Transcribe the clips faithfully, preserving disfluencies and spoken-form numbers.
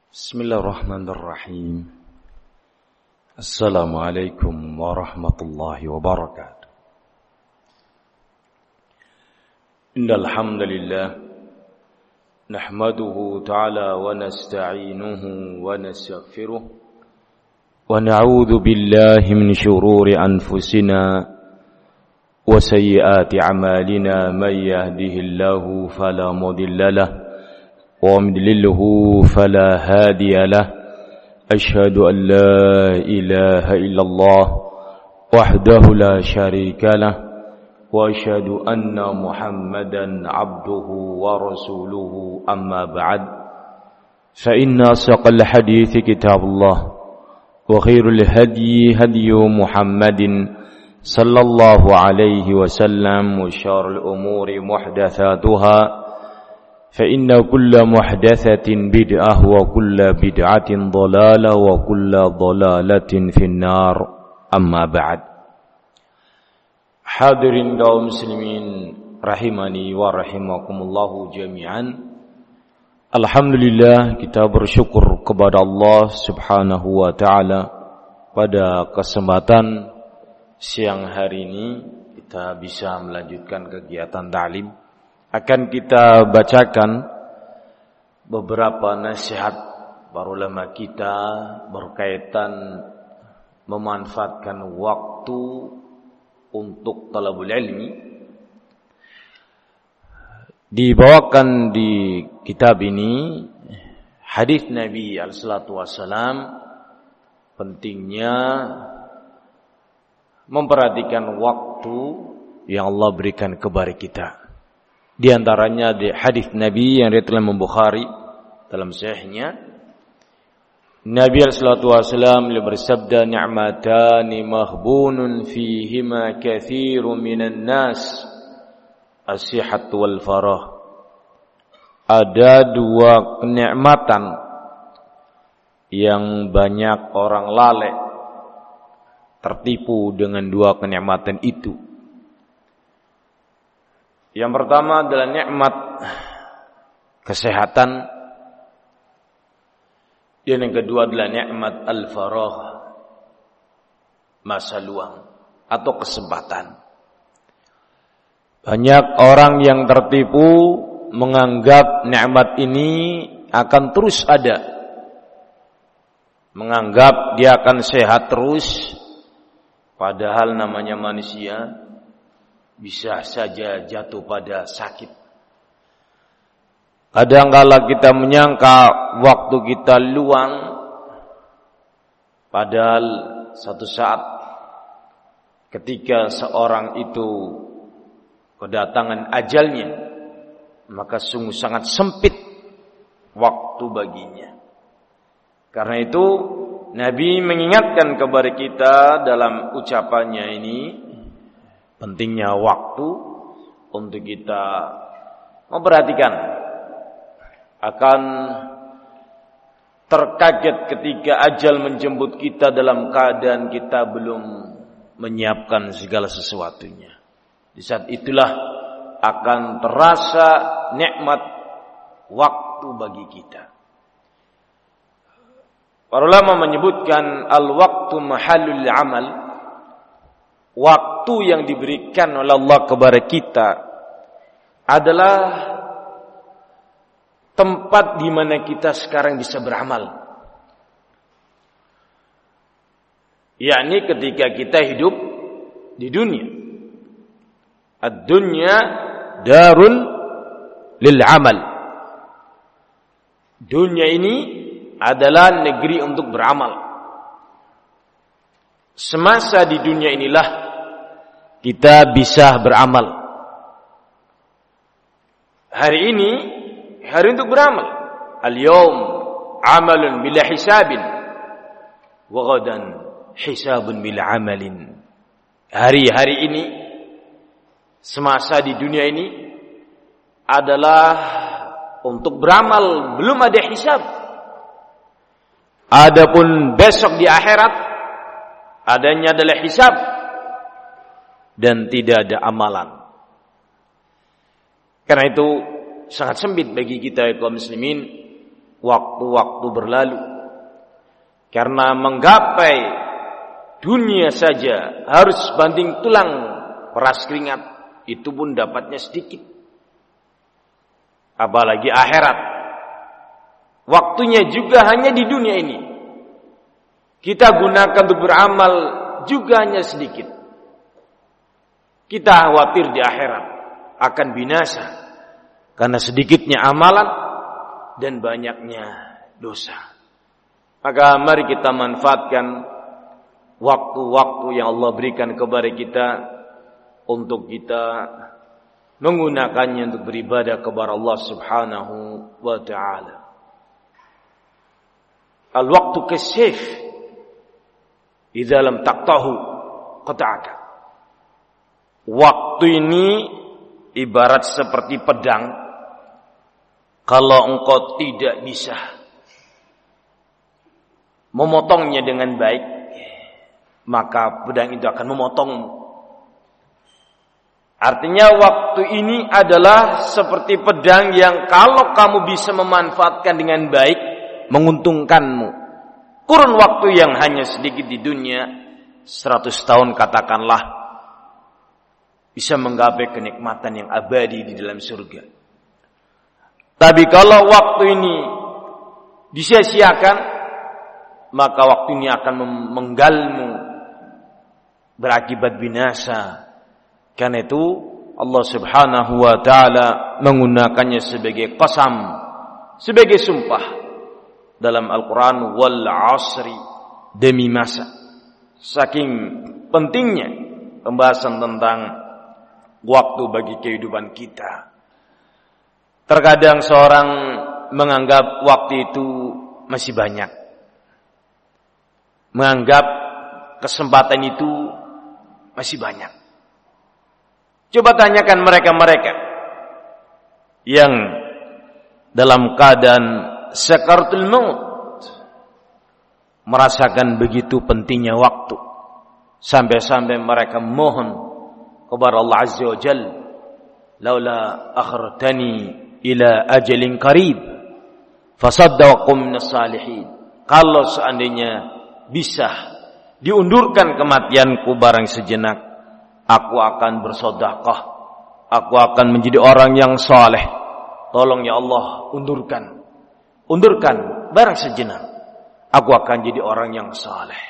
Bismillahirrahmanirrahim. Assalamualaikum warahmatullahi wabarakatuh. Innal hamdalillah nahmaduhu ta'ala wa nasta'inuhu wa nastaghfiruh wa na'udzu billahi min shururi anfusina wa sayyiati a'malina may yahdihillahu fala mudilla lahu ومن يضلله فلا هادي له أشهد أن لا إله إلا الله وحده لا شريك له وأشهد أن محمدا عبده ورسوله أما بعد فإن أصدق الحديث كتاب الله وخير الهدي هدي محمد صلى الله عليه وسلم وشر الأمور محدثاتها فإن كل محدثة بدعة وكل بدعة ضلالة وكل ضلالة في النار أما بعد. Hadirin kaum muslimin rahimani wa rahimakumullahu jami'an. Alhamdulillah, kita bersyukur kepada Allah Subhanahu wa taala pada kesempatan siang hari ini kita bisa melanjutkan kegiatan ta'lim. Akan kita bacakan beberapa nasihat para ulama kita berkaitan memanfaatkan waktu untuk talabul ilmi. Dibawakan di kitab ini hadis Nabi alaihi salatu wasallam pentingnya memperhatikan waktu yang Allah berikan kepada kita. Di antaranya di hadis Nabi yang diriwayatkan Imam Bukhari dalam sahihnya, Nabi alaihi salatu wasallam bersabda, "Ni'matani mahbunun fihima katsirun minan nas, as-sihat wal farah." Ada dua kenikmatan yang banyak orang lalai, tertipu dengan dua kenikmatan itu. Yang pertama adalah nikmat kesehatan, dan yang kedua adalah nikmat al-faragh, masa luang atau kesempatan. Banyak orang yang tertipu menganggap nikmat ini akan terus ada, menganggap dia akan sehat terus, padahal namanya manusia bisa saja jatuh pada sakit. Kadang-kala kita menyangka waktu kita luang, padahal satu saat ketika seorang itu kedatangan ajalnya, maka sungguh sangat sempit waktu baginya. Karena itu Nabi mengingatkan kepada kita dalam ucapannya ini pentingnya waktu untuk kita memperhatikan, akan terkaget ketika ajal menjemput kita dalam keadaan kita belum menyiapkan segala sesuatunya. Di saat itulah akan terasa nikmat waktu bagi kita. Para ulama menyebutkan al-waqtu mahallul amal. Waktu yang diberikan oleh Allah kepada kita adalah tempat di mana kita sekarang bisa beramal. Yakni ketika kita hidup di dunia. Ad-dunya darun lil amal. Dunia ini adalah negeri untuk beramal. Semasa di dunia inilah kita bisa beramal. Hari ini hari untuk beramal. Al-yawm amalun bila hisabin wa ghadan hisabun bila amalin. Hari-hari ini semasa di dunia ini adalah untuk beramal, belum ada hisab. Adapun besok di akhirat adanya adalah hisab dan tidak ada amalan. Karena itu sangat sempit bagi kita kaum muslimin waktu-waktu berlalu. Karena menggapai dunia saja harus banting tulang peras keringat, itu pun dapatnya sedikit. Apalagi akhirat. Waktunya juga hanya di dunia ini. Kita gunakan untuk beramal juga hanya sedikit. Kita khawatir di akhirat akan binasa karena sedikitnya amalan dan banyaknya dosa. Maka mari kita manfaatkan waktu-waktu yang Allah berikan kepada kita untuk kita menggunakannya untuk beribadah kepada Allah Subhanahu wa ta'ala. Al-waqtu kasayf idza lam taqtahu qata'aka. Waktu ini ibarat seperti pedang, kalau engkau tidak bisa memotongnya dengan baik, maka pedang itu akan memotongmu. Artinya waktu ini adalah seperti pedang yang kalau kamu bisa memanfaatkan dengan baik, menguntungkanmu. Kurun waktu yang hanya sedikit di dunia, seratus tahun katakanlah, bisa menggapai kenikmatan yang abadi di dalam surga. Tapi kalau waktu ini disia-siakan, maka waktu ini akan menggalmu, berakibat binasa. Karena itu Allah Subhanahu wa ta'ala menggunakannya sebagai qasam, sebagai sumpah dalam Al-Quran, wal asri, demi masa. Saking pentingnya pembahasan tentang waktu bagi kehidupan kita. Terkadang seorang menganggap waktu itu masih banyak, menganggap kesempatan itu masih banyak. Coba tanyakan mereka-mereka yang dalam keadaan sakaratul maut, merasakan begitu pentingnya waktu, sampai-sampai mereka mohon kepada Allah Azza wa Jalla, laula akhartani ila ajalin qarib fasaddaqu minas salihin. Kalau seandainya bisa diundurkan kematianku barang sejenak, aku akan bersedekah, aku akan menjadi orang yang saleh. Tolong ya Allah, undurkan, undurkan barang sejenak, aku akan jadi orang yang saleh.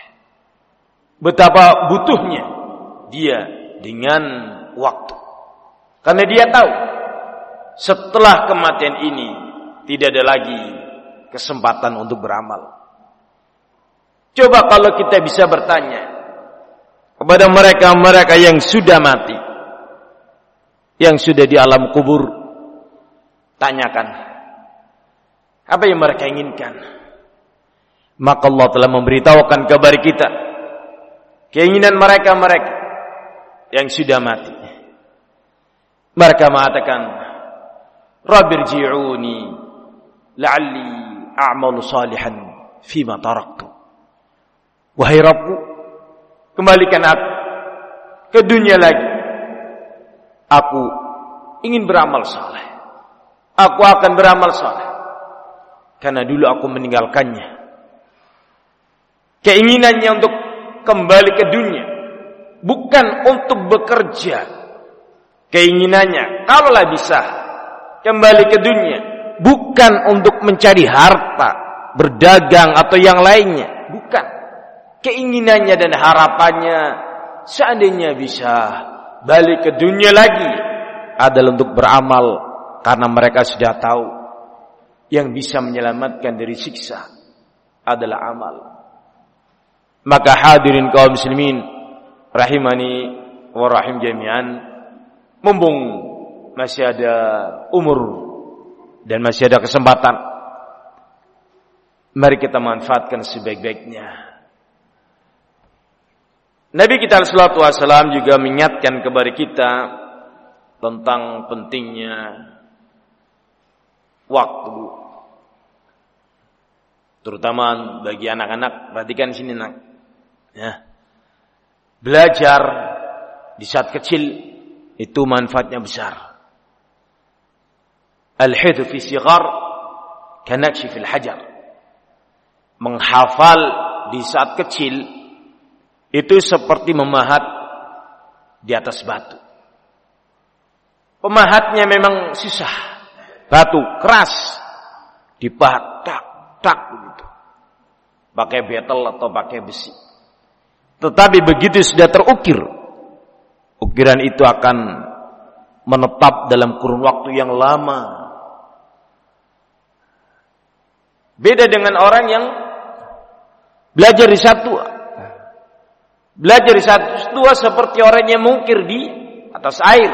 Betapa butuhnya dia dengan waktu, karena dia tahu setelah kematian ini tidak ada lagi kesempatan untuk beramal. Coba kalau kita bisa bertanya kepada mereka-mereka yang sudah mati, yang sudah di alam kubur, tanyakan apa yang mereka inginkan. Maka Allah telah memberitahukan kepada kita keinginan mereka-mereka yang sudah mati. Mereka mengatakan, Rabbirji'uni la'alli a'malu salihan fima taraktu. Wahai Rabbku, kembalikan aku ke dunia lagi. Aku ingin beramal saleh. Aku akan beramal saleh karena dulu aku meninggalkannya. Keinginannya untuk kembali ke dunia, bukan untuk bekerja. Keinginannya kalaulah bisa kembali ke dunia, bukan untuk mencari harta, berdagang atau yang lainnya, bukan. Keinginannya dan harapannya seandainya bisa balik ke dunia lagi adalah untuk beramal, karena mereka sudah tahu yang bisa menyelamatkan dari siksa adalah amal. Maka hadirin kaum muslimin rahimani wa rahim jami'an, mumpung masih ada umur dan masih ada kesempatan, mari kita manfaatkan sebaik-baiknya. Nabi kita sallallahu alaihi wasallam juga mengingatkan kepada kita tentang pentingnya waktu, terutama bagi anak-anak. Perhatikan sini nak, ya. Belajar di saat kecil itu manfaatnya besar. Al-hidhu fi sighar kanakshifil hajar. Menghafal di saat kecil itu seperti memahat di atas batu. Pemahatnya memang susah. Batu keras dipahat tak tak begitu. Pakai betel atau pakai besi. Tetapi begitu sudah terukir, ukiran itu akan menetap dalam kurun waktu yang lama. Beda dengan orang yang belajar di saat tua. Belajar di saat tua seperti orang yang mengukir di atas air.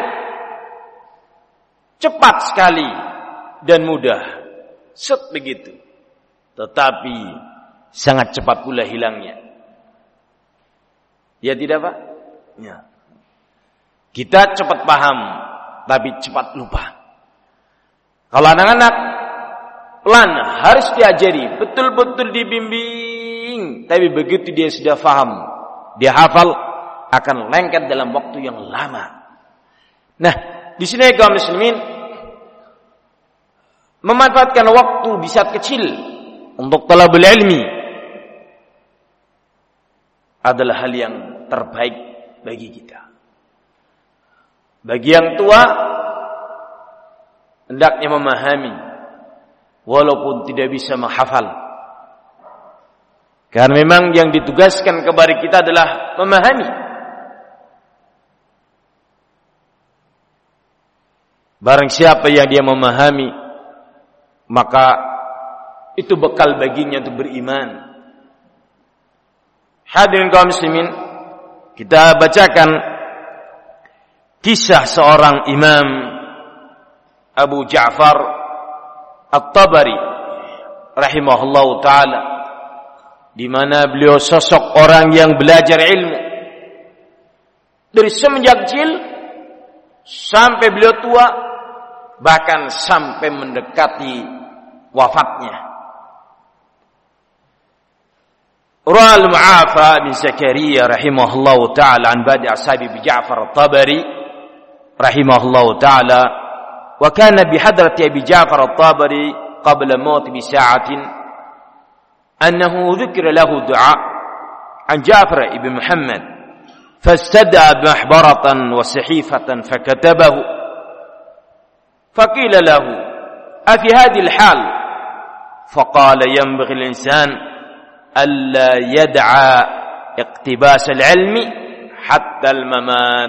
Cepat sekali dan mudah. Set begitu. Tetapi sangat cepat pula hilangnya. Ya tidak Pak? Ya. Kita cepat paham, tapi cepat lupa. Kalau anak-anak pelan, harus diajari, betul-betul dibimbing. Tapi begitu dia sudah paham, dia hafal, akan lengket dalam waktu yang lama. Nah, di sini kaum muslimin memanfaatkan waktu di saat kecil untuk talabul ilmi adalah hal yang terbaik bagi kita. Bagi yang tua, hendaknya memahami walaupun tidak bisa menghafal. Karena memang yang ditugaskan kepada kita adalah memahami. Barang siapa yang dia memahami, maka itu bekal baginya untuk beriman. Hadirin kaum muslimin, kita bacakan kisah seorang Imam Abu Ja'far At-Tabari rahimahullahu taala, di mana beliau sosok orang yang belajar ilmu dari semenjak kecil sampai beliau tua, bahkan sampai mendekati wafatnya. Rawi al-Mu'afa bin Zakaria rahimahullahu taala an badi ashabi bi Ja'far At-Tabari rahimahullahu taala, wa kana bi hadrati Abi Ja'far At-Tabari qabla maut bi sa'atin annahu dhukira lahu du'a an Ja'far ibn Muhammad fastad'a mahbaratan wa sahifatan fakatabahu faqila lahu afi hadhihi al-hal faqala yanbaghi al-insan alla yad'a iqtibas al-ilmi hatta al-mamat.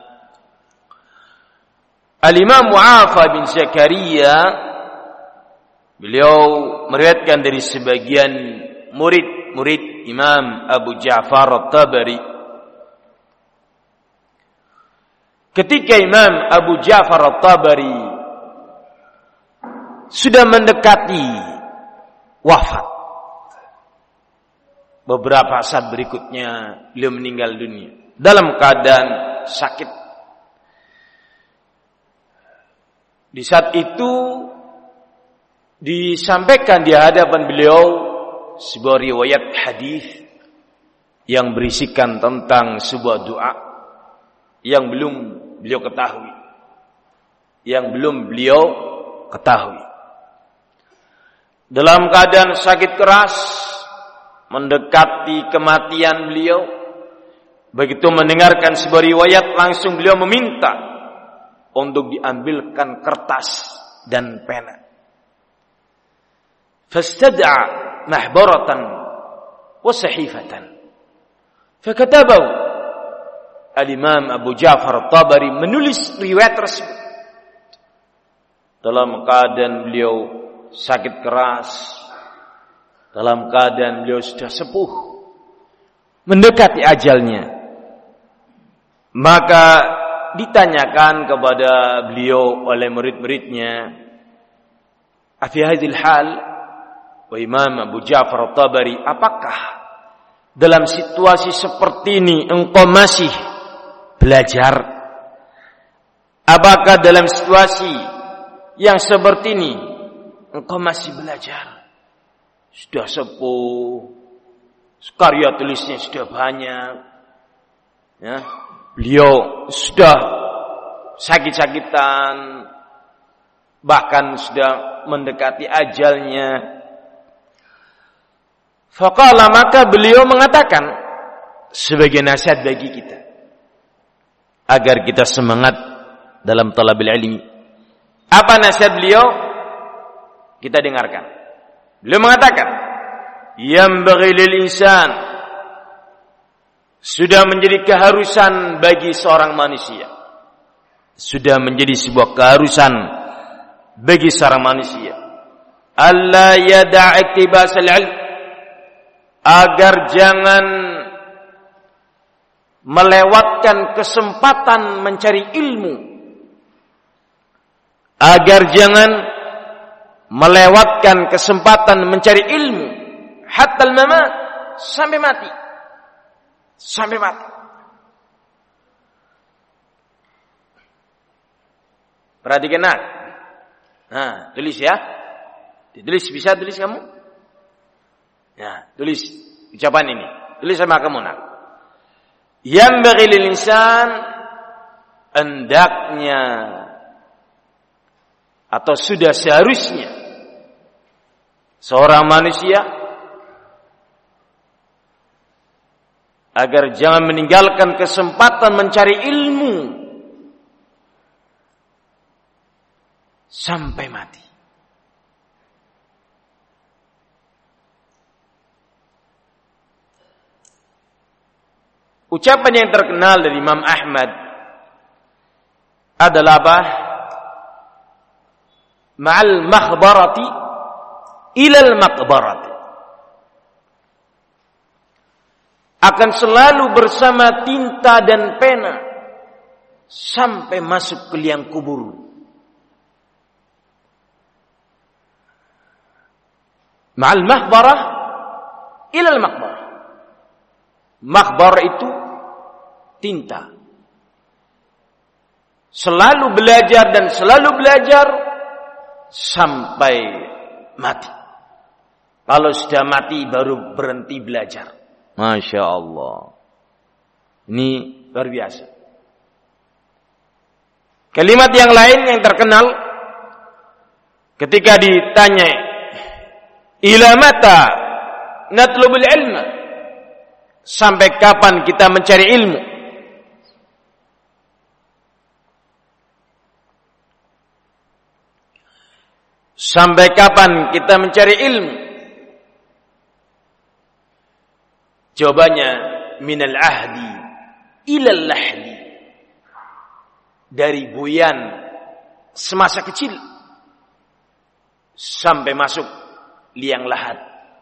Al-Imam Mu'afa bin Zakaria beliau meriwayatkan dari sebagian murid-murid Imam Abu Ja'far At-Tabari, ketika Imam Abu Ja'far At-Tabari sudah mendekati wafat, beberapa saat berikutnya beliau meninggal dunia dalam keadaan sakit. Di saat itu disampaikan di hadapan beliau sebuah riwayat hadis yang berisikan tentang sebuah doa yang belum beliau ketahui, yang belum beliau ketahui. Dalam keadaan sakit keras, mendekati kematian beliau, begitu mendengarkan sebuah riwayat, langsung beliau meminta untuk diambilkan kertas dan pena. Fastad'a mahbaratan wa sahifatan fakatabahu. Al-Imam Abu Ja'far At-Tabari menulis riwayat tersebut dalam keadaan beliau sakit keras, dalam keadaan beliau sudah sepuh, mendekati ajalnya. Maka ditanyakan kepada beliau oleh murid-muridnya, afi hadhil hal, wa Imam Abu Ja'far At-Tabari, apakah dalam situasi seperti ini engkau masih belajar? Apakah dalam situasi yang seperti ini engkau masih belajar? Sudah sepuh, karya tulisnya sudah banyak, ya. Beliau sudah sakit-sakitan, bahkan sudah mendekati ajalnya. Faqala, maka beliau mengatakan sebagai nasihat bagi kita agar kita semangat dalam talabil ilmi. Apa nasihat beliau? Kita dengarkan. Beliau mengatakan, "Yambaghi lil insan," sudah menjadi keharusan bagi seorang manusia. Sudah menjadi sebuah keharusan bagi seorang manusia. Alla yada' iktibasal ilm, agar jangan melewatkan kesempatan mencari ilmu. Agar jangan melewatkan kesempatan mencari ilmu. Hatta al-mamat, sampai mati. Sampai mati. Perhatikan nak. Nah, tulis ya. Ditulis, bisa tulis kamu? Ya, tulis ucapan ini. Tulis sama kamu nak. Yambaghi lil insan, hendaknya atau sudah seharusnya seorang manusia agar jangan meninggalkan kesempatan mencari ilmu sampai mati. Ucapan yang terkenal dari Imam Ahmad adalah apa? Ma'al makhbarati ilal maqbarati. Akan selalu bersama tinta dan pena sampai masuk ke liang kubur. Ma'al mahbarah ilal maqbarah. Makhbar itu tinta. Selalu belajar dan selalu belajar sampai mati. Kalau sudah mati baru berhenti belajar. Masya Allah. Ini luar biasa. Kalimat yang lain yang terkenal ketika ditanya, ila mata natlubul ilma, sampai kapan kita mencari ilmu? Sampai kapan kita mencari ilmu? Jawabannya, minal ahdi ilal lahdi, dari buyan semasa kecil sampai masuk liang lahat.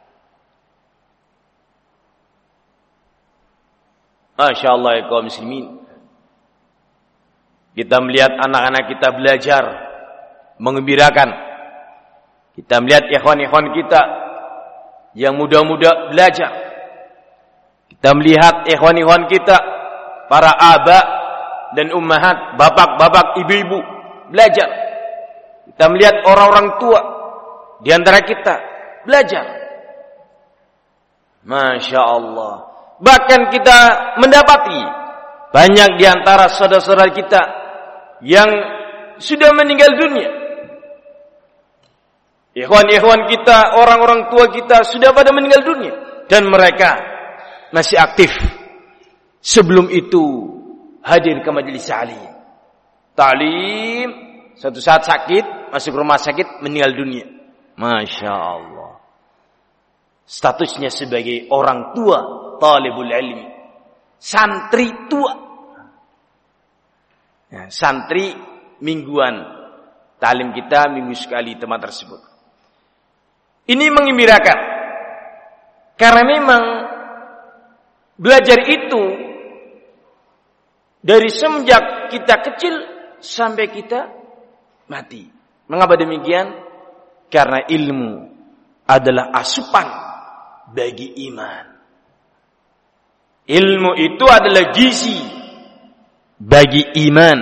Masya Allah ya kaum muslimin. Kita melihat anak-anak kita belajar, mengembirakan. Kita melihat ikhwan-ikhwan kita yang muda-muda belajar. Kita melihat ikhwan-ikhwan kita, para aba dan ummahat, bapak-bapak, ibu-ibu belajar. Kita melihat orang-orang tua di antara kita belajar. Masya Allah. Bahkan kita mendapati banyak di antara saudara-saudara kita yang sudah meninggal dunia. Ikhwan-ikhwan kita, orang-orang tua kita sudah pada meninggal dunia. Dan mereka masih aktif. Sebelum itu hadir ke majelis ta'lim. Ta'lim, suatu saat sakit, masuk rumah sakit, meninggal dunia. Masya Allah. Statusnya sebagai orang tua, talibul ilmi, santri tua. Ya, santri mingguan. Ta'lim kita minggu sekali tempat tersebut. Ini menggembirakan. Karena memang belajar itu dari semenjak kita kecil sampai kita mati. Mengapa demikian? Karena ilmu adalah asupan bagi iman. Ilmu itu adalah gizi bagi iman.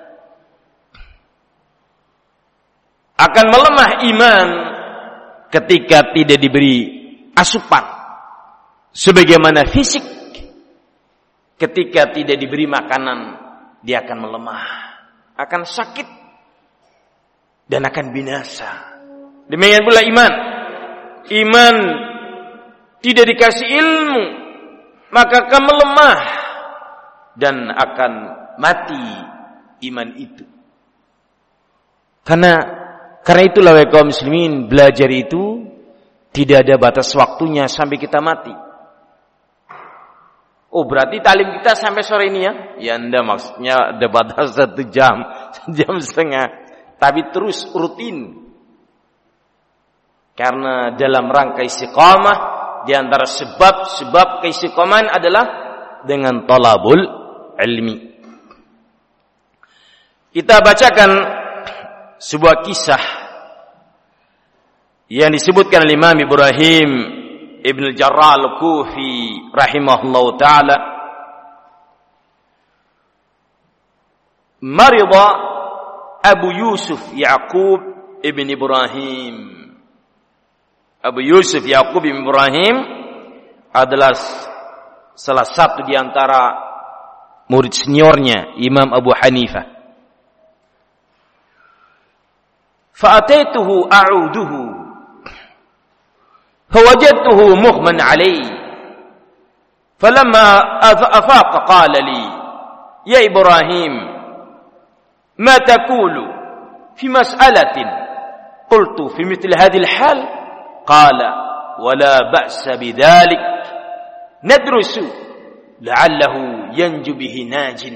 Akan melemah iman ketika tidak diberi asupan. Sebagaimana fisik, ketika tidak diberi makanan, dia akan melemah, akan sakit, dan akan binasa. Demikian pula iman. Iman tidak dikasih ilmu, maka akan melemah dan akan mati iman itu. Karena karena itulah wahai kaum muslimin, belajar itu tidak ada batas waktunya sampai kita mati. Oh, berarti talim kita sampai sore ini ya? Ya enggak, maksudnya ada batas satu jam, jam setengah. Tapi terus rutin. Karena dalam rangka istiqamah, di antara sebab-sebab keistiqomahan adalah dengan talabul ilmi. Kita bacakan sebuah kisah yang disebutkan oleh Imam Ibrahim Ibn al-Jarrah al-Kufi rahimahullah ta'ala. Marida Abu Yusuf Yaqub Ibn Ibrahim. Abu Yusuf Yaqub Ibn Ibrahim adalah salah satu di antara murid seniornya Imam Abu Hanifah. Fa'ataituhu a'uduhu fawajadtuhu mughman alayhi falamma afaqa qala li ya Ibrahim ma taqulu fi mas'alatin qultu fi mithli hadhihi al-hal qala wala ba'sa bidzalik nadrusu la'allahu yanju bihi najin.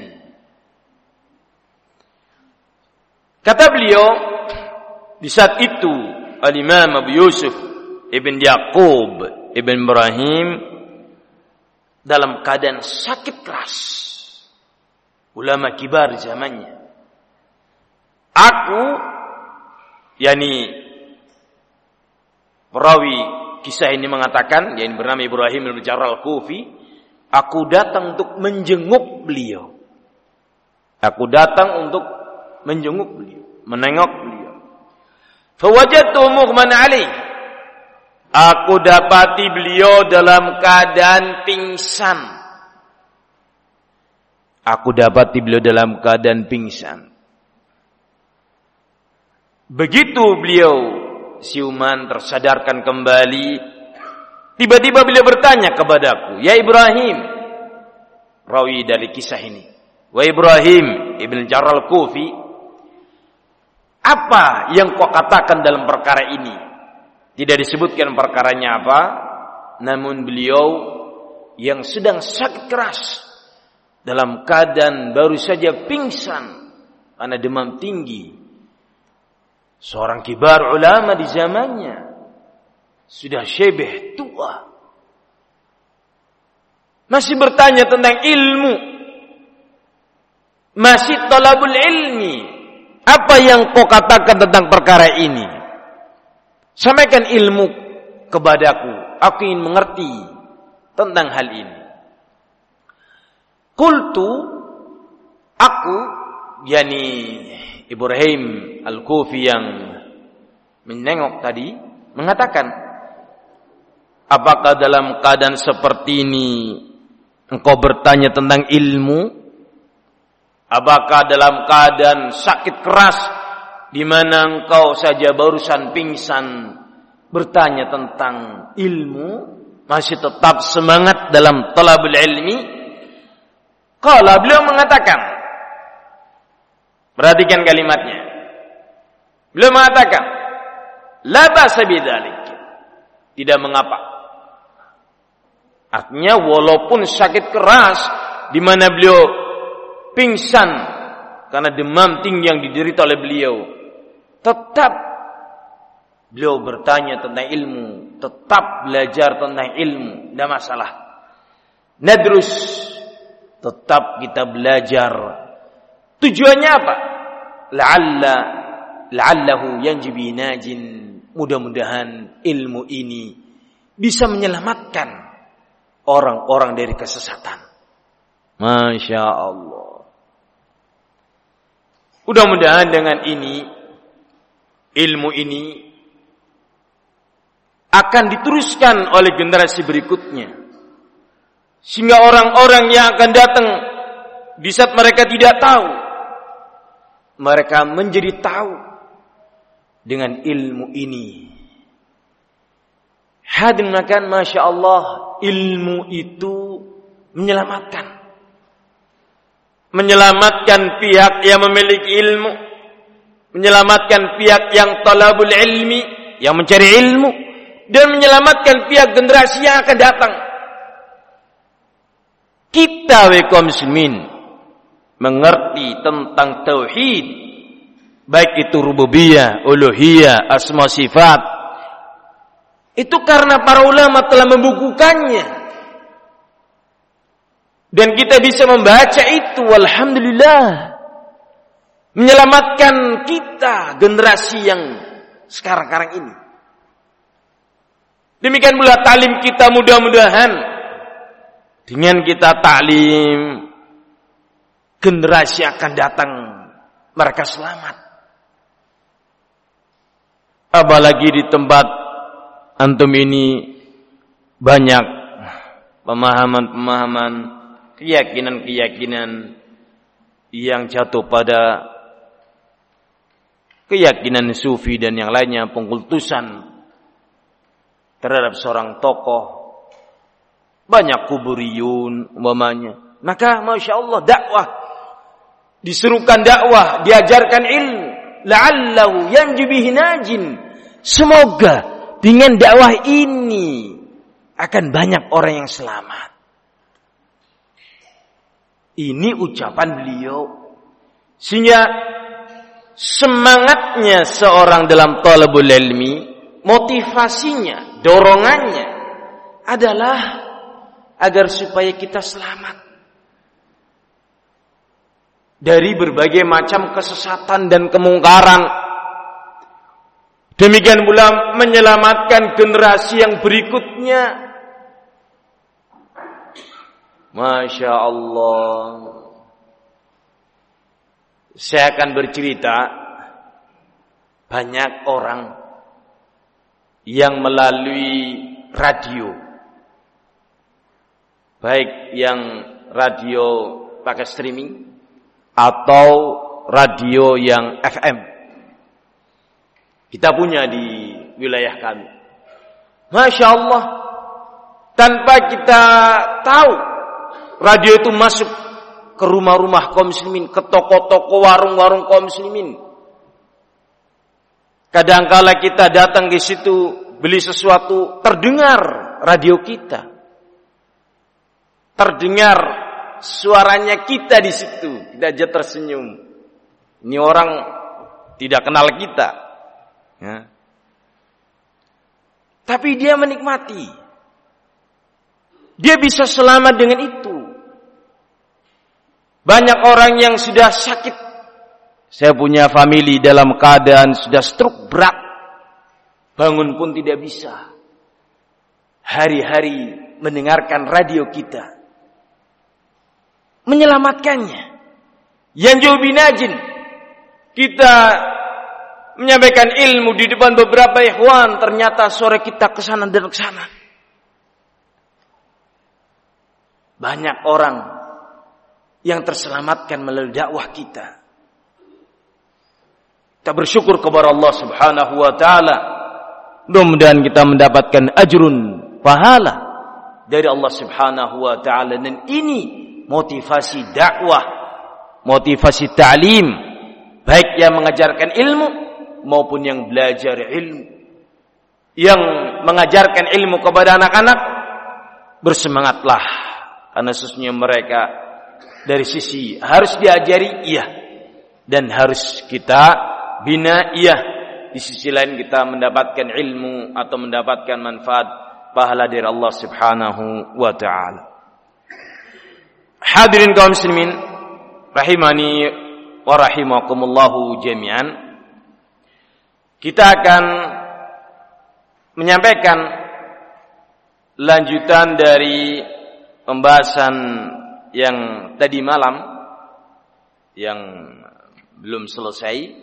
Kata beliau di saat itu al-Imam Abu Yusuf Ibn Yaqub Ibn Ibrahim dalam keadaan sakit keras, ulama kibar zamannya. Aku, yakni perawi kisah ini mengatakan, yang bernama Ibrahim bin Jarrah al-Kufi, aku datang untuk menjenguk beliau. Aku datang untuk menjenguk beliau, menengok beliau. Fawajadtu mughman alaih. Aku dapati beliau dalam keadaan pingsan. Aku dapati beliau dalam keadaan pingsan. Begitu beliau siuman tersadarkan kembali, tiba-tiba beliau bertanya kepadaku, ya Ibrahim, rawi dari kisah ini, wa Ibrahim Ibn Jarrah al-Kufi, apa yang kau katakan dalam perkara ini? Tidak disebutkan perkaranya apa, namun beliau yang sedang sakit keras, dalam keadaan baru saja pingsan karena demam tinggi. Seorang kibar ulama di zamannya, sudah syebeh tua, masih bertanya tentang ilmu, masih talabul ilmi. Apa yang kau katakan tentang perkara ini? Sampaikan ilmu kepadaku, aku ingin mengerti tentang hal ini. Qultu, aku, yakni Ibrahim al-Kufi yang menengok tadi, mengatakan, apakah dalam keadaan seperti ini engkau bertanya tentang ilmu? Apakah dalam keadaan sakit keras di mana engkau saja barusan pingsan bertanya tentang ilmu, masih tetap semangat dalam talabul ilmi? Qala, beliau mengatakan, perhatikan kalimatnya, beliau mengatakan, la ba'sa bidzalik, tidak mengapa. Artinya walaupun sakit keras di mana beliau pingsan karena demam tinggi yang diderita oleh beliau, tetap beliau bertanya tentang ilmu, tetap belajar tentang ilmu, tidak masalah. Nadrus, tetap kita belajar. Tujuannya apa? La'alla la'allahu yanjibi najin. Mudah-mudahan ilmu ini bisa menyelamatkan orang-orang dari kesesatan. Masya Allah. Mudah-mudahan dengan ini, ilmu ini akan diteruskan oleh generasi berikutnya, sehingga orang-orang yang akan datang di saat mereka tidak tahu, mereka menjadi tahu. dengan ilmu ini. Hadirin makan, Masya Allah, ilmu itu menyelamatkan. Menyelamatkan pihak yang memiliki ilmu. Menyelamatkan pihak yang talabul ilmi, yang mencari ilmu. Dan menyelamatkan pihak generasi yang akan datang. Kita kaum muslimin mengerti tentang tauhid, baik itu rububiyah, uluhiyah, asma sifat, itu karena para ulama telah membukukannya dan kita bisa membaca itu. Alhamdulillah, menyelamatkan kita generasi yang sekarang-sekarang ini. Demikian pula taklim kita, mudah-mudahan dengan kita taklim, generasi akan datang mereka selamat. Apalagi di tempat antum ini banyak pemahaman-pemahaman, keyakinan-keyakinan yang jatuh pada keyakinan sufi dan yang lainnya, pengkultusan terhadap seorang tokoh. Banyak kuburiyun umpamanya. Maka Masya Allah, dakwah, disuruhkan dakwah, diajarkan ilmu, la'allahu yanju bihi najin. Semoga dengan dakwah ini akan banyak orang yang selamat. Ini ucapan beliau. Sehingga semangatnya seorang dalam talabul ilmi, motivasinya, dorongannya adalah agar supaya kita selamat dari berbagai macam kesesatan dan kemungkaran. Demikian pula menyelamatkan generasi yang berikutnya. Masya Allah. Saya akan bercerita banyak orang yang melalui radio, baik yang radio pakai streaming atau radio yang F M. Kita punya di wilayah kami. Masya Allah, tanpa kita tahu, radio itu masuk ke rumah-rumah kaum muslimin, ke toko-toko, warung-warung kaum muslimin. Kadangkala kita datang ke situ beli sesuatu, terdengar radio kita. Terdengar suaranya kita di situ, kita aja tersenyum. Ini orang tidak kenal kita, ya. Tapi dia menikmati. Dia bisa selamat dengan itu. Banyak orang yang sudah sakit. Saya punya famili dalam keadaan sudah stroke berat, bangun pun tidak bisa. Hari-hari mendengarkan radio kita, menyelamatkannya. Yang jauh binajin, kita menyampaikan ilmu di depan beberapa ikhwan, ternyata sore kita kesana dan kesana. Banyak orang yang terselamatkan melalui dakwah kita. Kita bersyukur kepada Allah Subhanahu wa taala. Mudah-mudahan kita mendapatkan ajrun, pahala dari Allah Subhanahu wa taala. Dan ini motivasi dakwah, motivasi ta'lim, baik yang mengajarkan ilmu maupun yang belajar ilmu. Yang mengajarkan ilmu kepada anak-anak, bersemangatlah, karena sesungguhnya mereka dari sisi harus diajari, iya, dan harus kita bina, iya. Di sisi lain kita mendapatkan ilmu atau mendapatkan manfaat, pahala dari Allah Subhanahu wa taala. Hadirin kaum muslimin rahimani wa rahimakumullahu jami'an. Kita akan menyampaikan lanjutan dari pembahasan yang tadi malam yang belum selesai.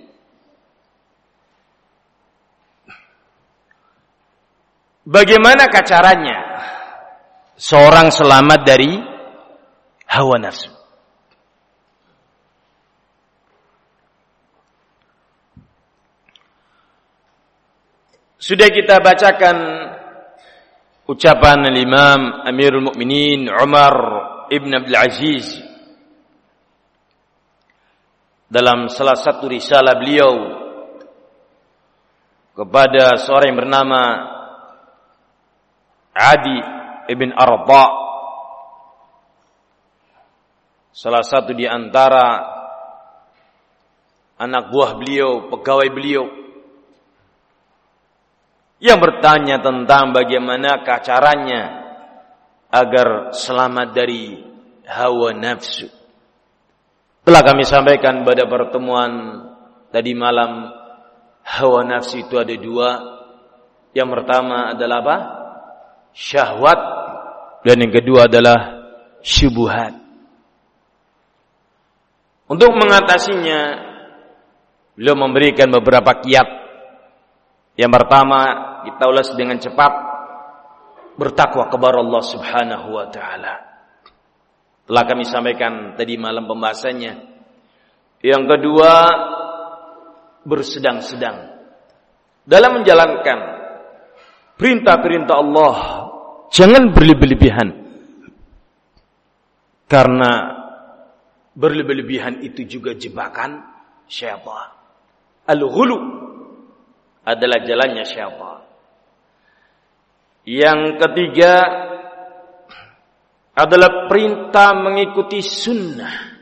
Bagaimanakah caranya seorang selamat dari hawa nafsu? Sudah kita bacakan ucapan Imam Amirul Mukminin Umar ibn Abdul Aziz dalam salah satu risalah beliau kepada seorang yang bernama Adi ibn Arba, salah satu di antara anak buah beliau, pegawai beliau, yang bertanya tentang bagaimanakah caranya agar selamat dari hawa nafsu. Telah kami sampaikan pada pertemuan tadi malam, hawa nafsu itu ada dua. Yang pertama adalah apa? Syahwat. Dan yang kedua adalah syubhat. Untuk mengatasinya, beliau memberikan beberapa kiat. Yang pertama, kita ulas dengan cepat, bertakwa kepada Allah Subhanahu wa taala. Telah kami sampaikan tadi malam pembahasannya. Yang kedua, bersedang-sedang dalam menjalankan perintah-perintah Allah. Jangan berlebih-lebihan, karena berlebih-lebihan itu juga jebakan syaitan. Al-ghulu adalah jalannya syaitan. Yang ketiga adalah perintah mengikuti sunnah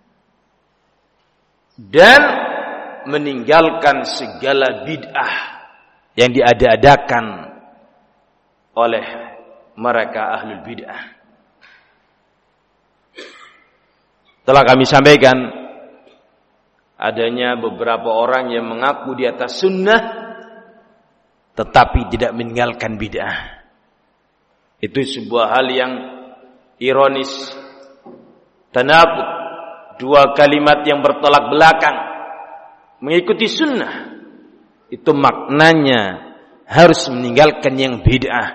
dan meninggalkan segala bid'ah yang diada-adakan oleh mereka ahlul bid'ah. Telah kami sampaikan adanya beberapa orang yang mengaku di atas sunnah tetapi tidak meninggalkan bid'ah. Itu sebuah hal yang ironis, tanaqud, dua kalimat yang bertolak belakang. Mengikuti sunnah itu maknanya harus meninggalkan yang bid'ah.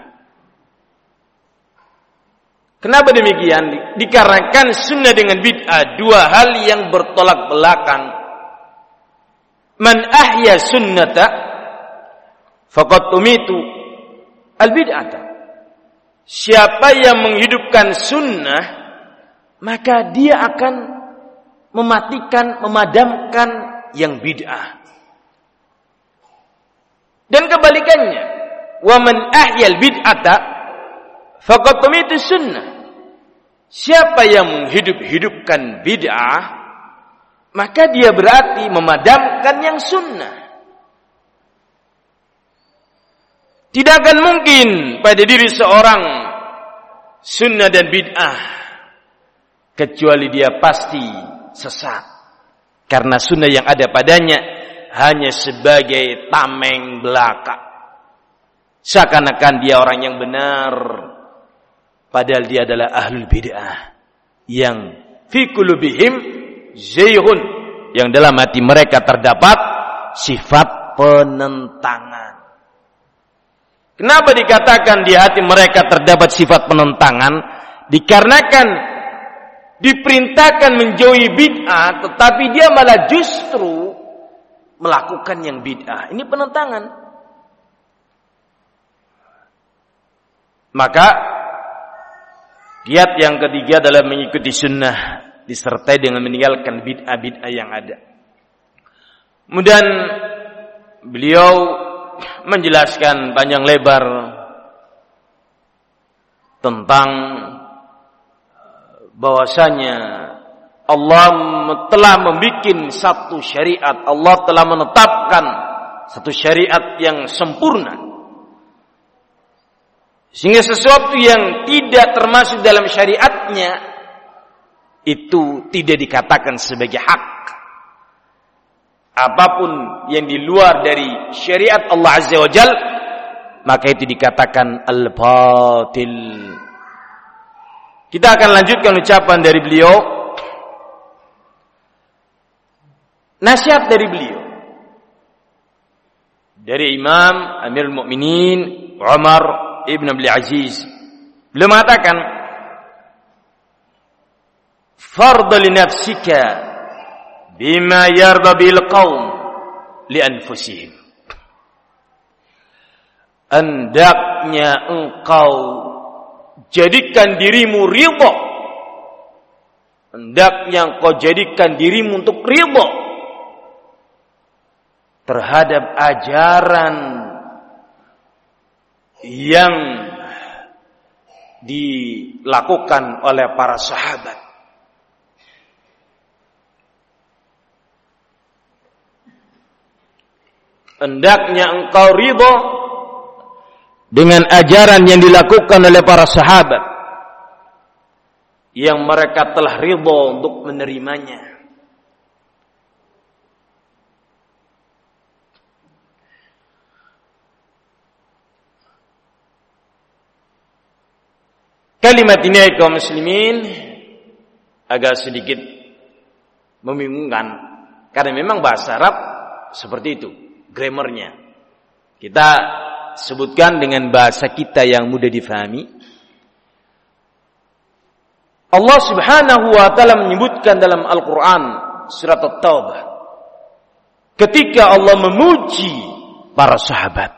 Kenapa demikian? Dikarenakan sunnah dengan bid'ah dua hal yang bertolak belakang. Man ahya sunnata faqad tumitu al-bid'ata. Siapa yang menghidupkan sunnah, maka dia akan mematikan, memadamkan yang bid'ah. Dan kebalikannya, wa man ahyal bid'ata faqad tumitu sunnah. Siapa yang menghidup-hidupkan bid'ah, maka dia berarti memadamkan yang sunnah. Tidak akan mungkin pada diri seorang sunnah dan bid'ah kecuali dia pasti sesat. Karena sunnah yang ada padanya hanya sebagai tameng belaka. Seakan-akan dia orang yang benar, padahal dia adalah ahlul bid'ah yang fi qulubihim zayghun, yang dalam hati mereka terdapat sifat penentangan. Kenapa dikatakan di hati mereka terdapat sifat penentangan? Dikarenakan diperintahkan menjauhi bid'ah, tetapi dia malah justru melakukan yang bid'ah. Ini penentangan. Maka kiat yang ketiga adalah mengikuti sunnah disertai dengan meninggalkan bid'ah-bid'ah yang ada. Kemudian beliau menjelaskan panjang lebar tentang bahwasanya Allah telah membuat satu syariat, Allah telah menetapkan satu syariat yang sempurna, sehingga sesuatu yang tidak termasuk dalam syariatnya itu tidak dikatakan sebagai hak. Apapun yang di luar dari syariat Allah Azza wa Jal, maka itu dikatakan al-batil. Kita akan lanjutkan ucapan dari beliau, nasihat dari beliau, dari Imam Amirul Mukminin Umar ibn Abdul Aziz. Beliau mengatakan, fardhu li nafsika bima yarda bil qaum li anfusihim. hendaknya engkau jadikan dirimu ridha, hendaknya engkau jadikan dirimu untuk ridha terhadap ajaran yang dilakukan oleh para sahabat. Hendaknya engkau ridha dengan ajaran yang dilakukan oleh para sahabat yang mereka telah ridha untuk menerimanya. Kalimat ini kaum muslimin agak sedikit membingungkan karena memang bahasa Arab seperti itu grammarnya. Kita sebutkan dengan bahasa kita yang mudah difahami. Allah Subhanahu wa taala menyebutkan dalam Al-Qur'an surat At-Taubah ketika Allah memuji para sahabat.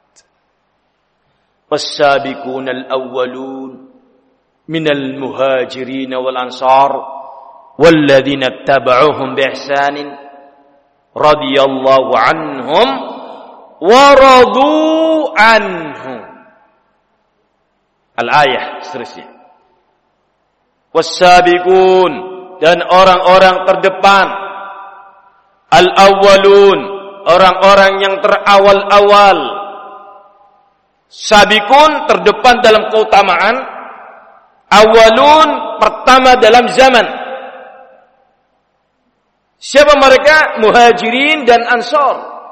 Was-sabiqunal awwalun minal muhajirin wal ansar walladzina ittaba'uuhum bi ihsanin radhiyallahu anhum wa radu anhu. Al-ayah seterusnya. Was-sabiqun, dan orang-orang terdepan, al-awwalun, orang-orang yang terawal-awal. Sabiqun terdepan dalam keutamaan, awalun pertama dalam zaman. Siapa mereka? Muhajirin dan Ansar,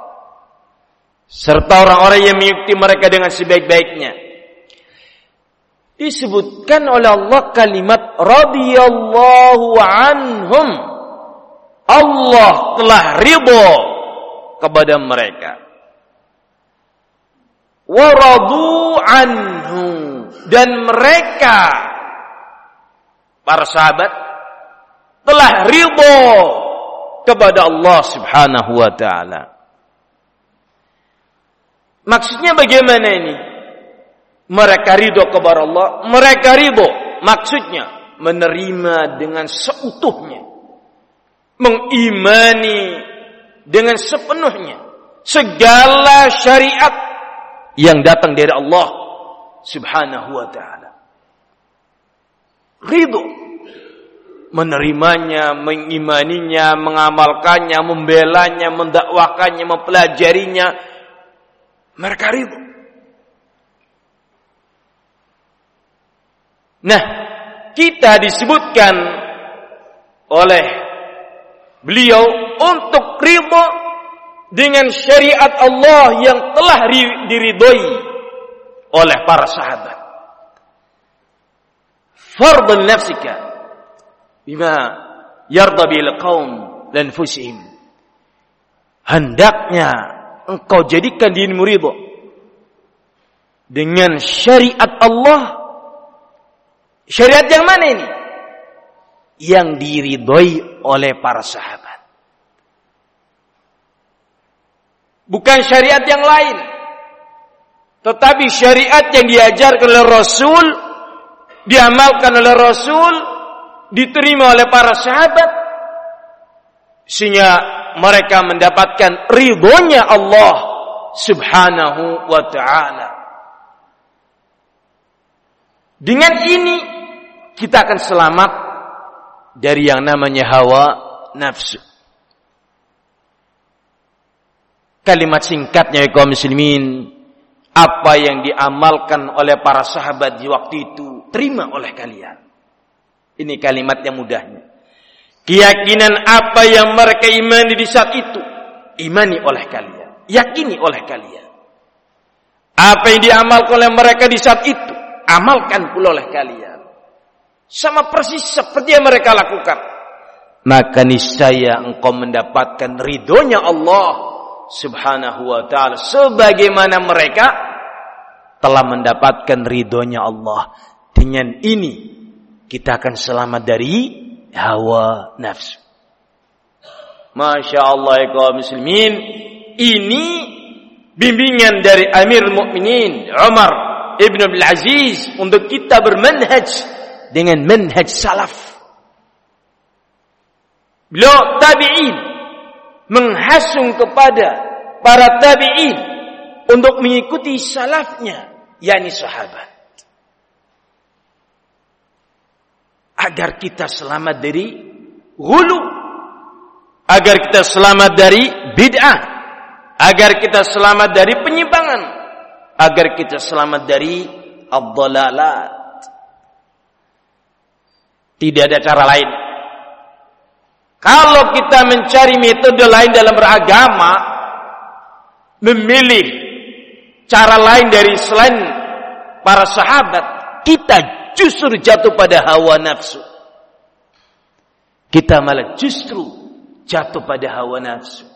serta orang-orang yang mengikuti mereka dengan sebaik-baiknya. Disebutkan oleh Allah kalimat radhiyallahu anhum. Allah telah ridha kepada mereka. Wa radu anhu, dan mereka para sahabat telah ridha kepada Allah Subhanahu wa taala. Maksudnya bagaimana ini? Mereka ridho kepada Allah, mereka ridho, maksudnya menerima dengan seutuhnya, mengimani dengan sepenuhnya segala syariat yang datang dari Allah Subhanahu wa taala. Ridho, menerimanya, mengimaninya, mengamalkannya, membelanya, mendakwakannya, mempelajarinya. Mereka ridho. Nah, kita disebutkan oleh beliau untuk ridho dengan syariat Allah yang telah diridhoi oleh para sahabat. Fardun nafsika bima yarda bil qaum dan anfusihim. Hendaknya engkau jadikan dirimu ridho dengan syariat Allah. Syariat yang mana ini? Yang diridhoi oleh para sahabat. Bukan syariat yang lain, tetapi syariat yang diajarkan oleh Rasul, diamalkan oleh Rasul, diterima oleh para sahabat, sehingga mereka mendapatkan ridhonya Allah Subhanahu wa ta'ala. Dengan ini kita akan selamat dari yang namanya hawa nafsu. Kalimat singkatnya ya kaum muslimin, apa yang diamalkan oleh para sahabat di waktu itu terima oleh kalian. Ini kalimat yang mudahnya. Keyakinan apa yang mereka imani di saat itu, imani oleh kalian, yakini oleh kalian. Apa yang diamalkan oleh mereka di saat itu, amalkan pula oleh kalian. Sama persis seperti yang mereka lakukan. Maka niscaya engkau mendapatkan ridhonya Allah Subhanahu wa ta'ala, sebagaimana mereka telah mendapatkan ridhonya Allah. Dengan ini kita akan selamat dari hawa nafsu. Masya Allah ya kaum muslimin, ini bimbingan dari Amirul Mukminin Umar Ibn Abdul Aziz untuk kita bermanhaj dengan manhaj salaf. Beliau tabi'in menghasung kepada para tabi'in untuk mengikuti salafnya, yakni sahabat, agar kita selamat dari ghulu, agar kita selamat dari bid'ah, agar kita selamat dari penyimpangan, agar kita selamat dari ad-dhalalat. Tidak ada cara lain. Kalau kita mencari metode lain dalam beragama, memilih cara lain dari selain para sahabat, kita justru jatuh pada hawa nafsu. Kita malah justru jatuh pada hawa nafsu.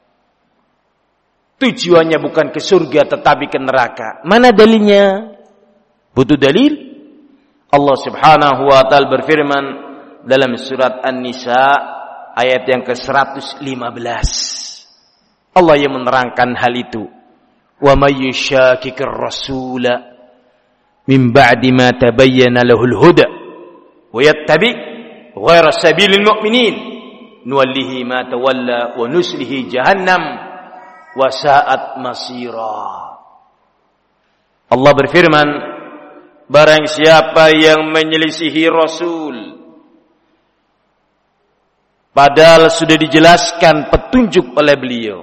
Tujuannya bukan ke surga tetapi ke neraka. Mana dalilnya? Butuh dalil? Allah Subhanahu wa taala berfirman dalam surat An-Nisa ayat yang ke seratus lima belas. Allah yang menerangkan hal itu. Wa may yushaqiqir rasula min ba'di ma tabayyana lahul huda wa yattabi ghayra sabilil mu'minin nuwallihi ma tawalla wa nuslihi jahannam wa sa'at masira. Allah berfirman, barang siapa yang menyelisihi Rasul padahal sudah dijelaskan petunjuk oleh beliau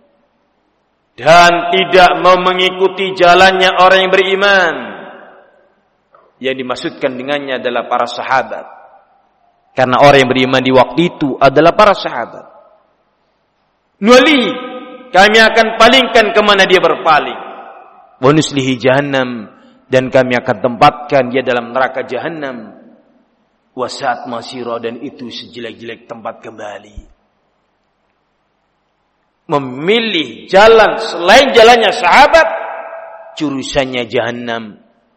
dan tidak mau mengikuti jalannya orang yang beriman, yang dimaksudkan dengannya adalah para sahabat, karena orang yang beriman di waktu itu adalah para sahabat. Nuwali, kami akan palingkan kemana dia berpaling. Wa nuslihi jahannam, dan kami akan tempatkan dia dalam neraka jahannam. Wa sa'at masira, dan itu sejelek-jelek tempat kembali. Memilih jalan selain jalannya sahabat, jurusannya jahannam.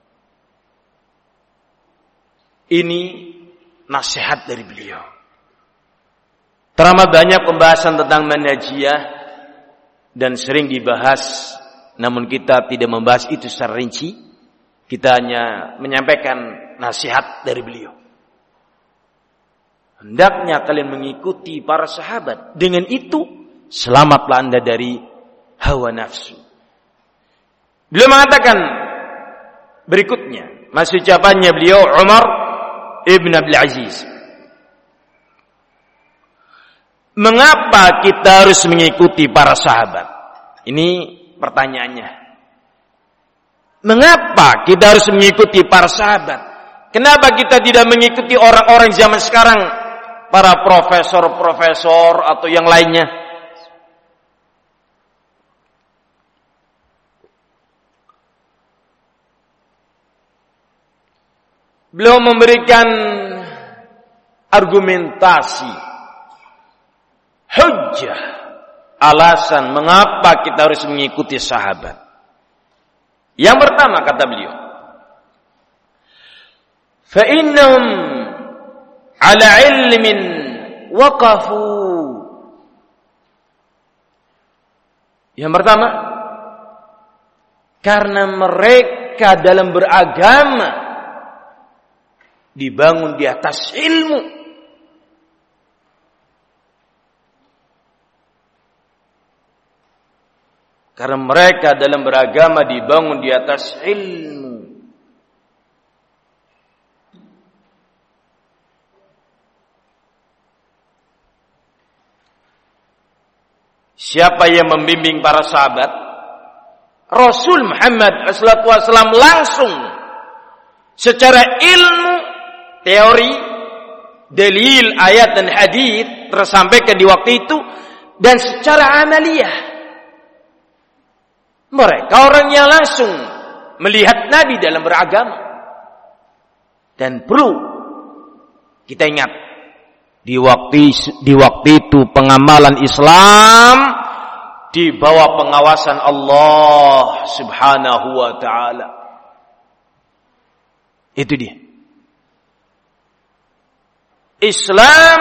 Ini nasihat dari beliau. Teramat banyak pembahasan tentang manhajiyah dan sering dibahas, namun kita tidak membahas itu secara rinci. Kita hanya menyampaikan nasihat dari beliau. Hendaknya kalian mengikuti para sahabat. Dengan itu selamatlah Anda dari hawa nafsu. Beliau mengatakan berikutnya, masih ucapannya beliau Umar Ibn Abdul Aziz. Mengapa kita harus mengikuti para sahabat? Ini pertanyaannya. Mengapa kita harus mengikuti para sahabat? Kenapa kita tidak mengikuti orang-orang zaman sekarang, para profesor-profesor atau yang lainnya? Beliau memberikan argumentasi, hujjah, alasan mengapa kita harus mengikuti sahabat. Yang pertama kata beliau, fa innahum ala ilmin waqafu. Yang pertama, karena mereka dalam beragama dibangun di atas ilmu. Karena mereka dalam beragama dibangun di atas ilmu. Siapa yang membimbing para sahabat? Rasul Muhammad sallallahu alaihi wasallam langsung secara ilmu, teori, dalil, ayat dan hadis tersampaikan di waktu itu, dan secara amaliyah. Mereka orang yang langsung melihat Nabi dalam beragama. Dan perlu kita ingat, di waktu di waktu itu pengamalan Islam di bawah pengawasan Allah Subhanahu wa taala. Itu dia. Islam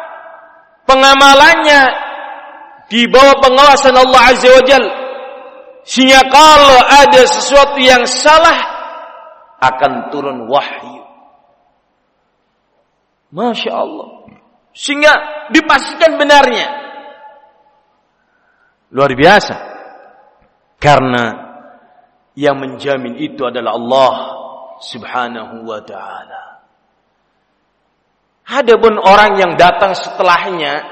pengamalannya di bawah pengawasan Allah Azza wa Jalla. Sehingga kalau ada sesuatu yang salah akan turun wahyu. Masya Allah. Sehingga dipastikan benarnya. Luar biasa. Karena yang menjamin itu adalah Allah Subhanahu wa ta'ala. Adapun orang yang datang setelahnya,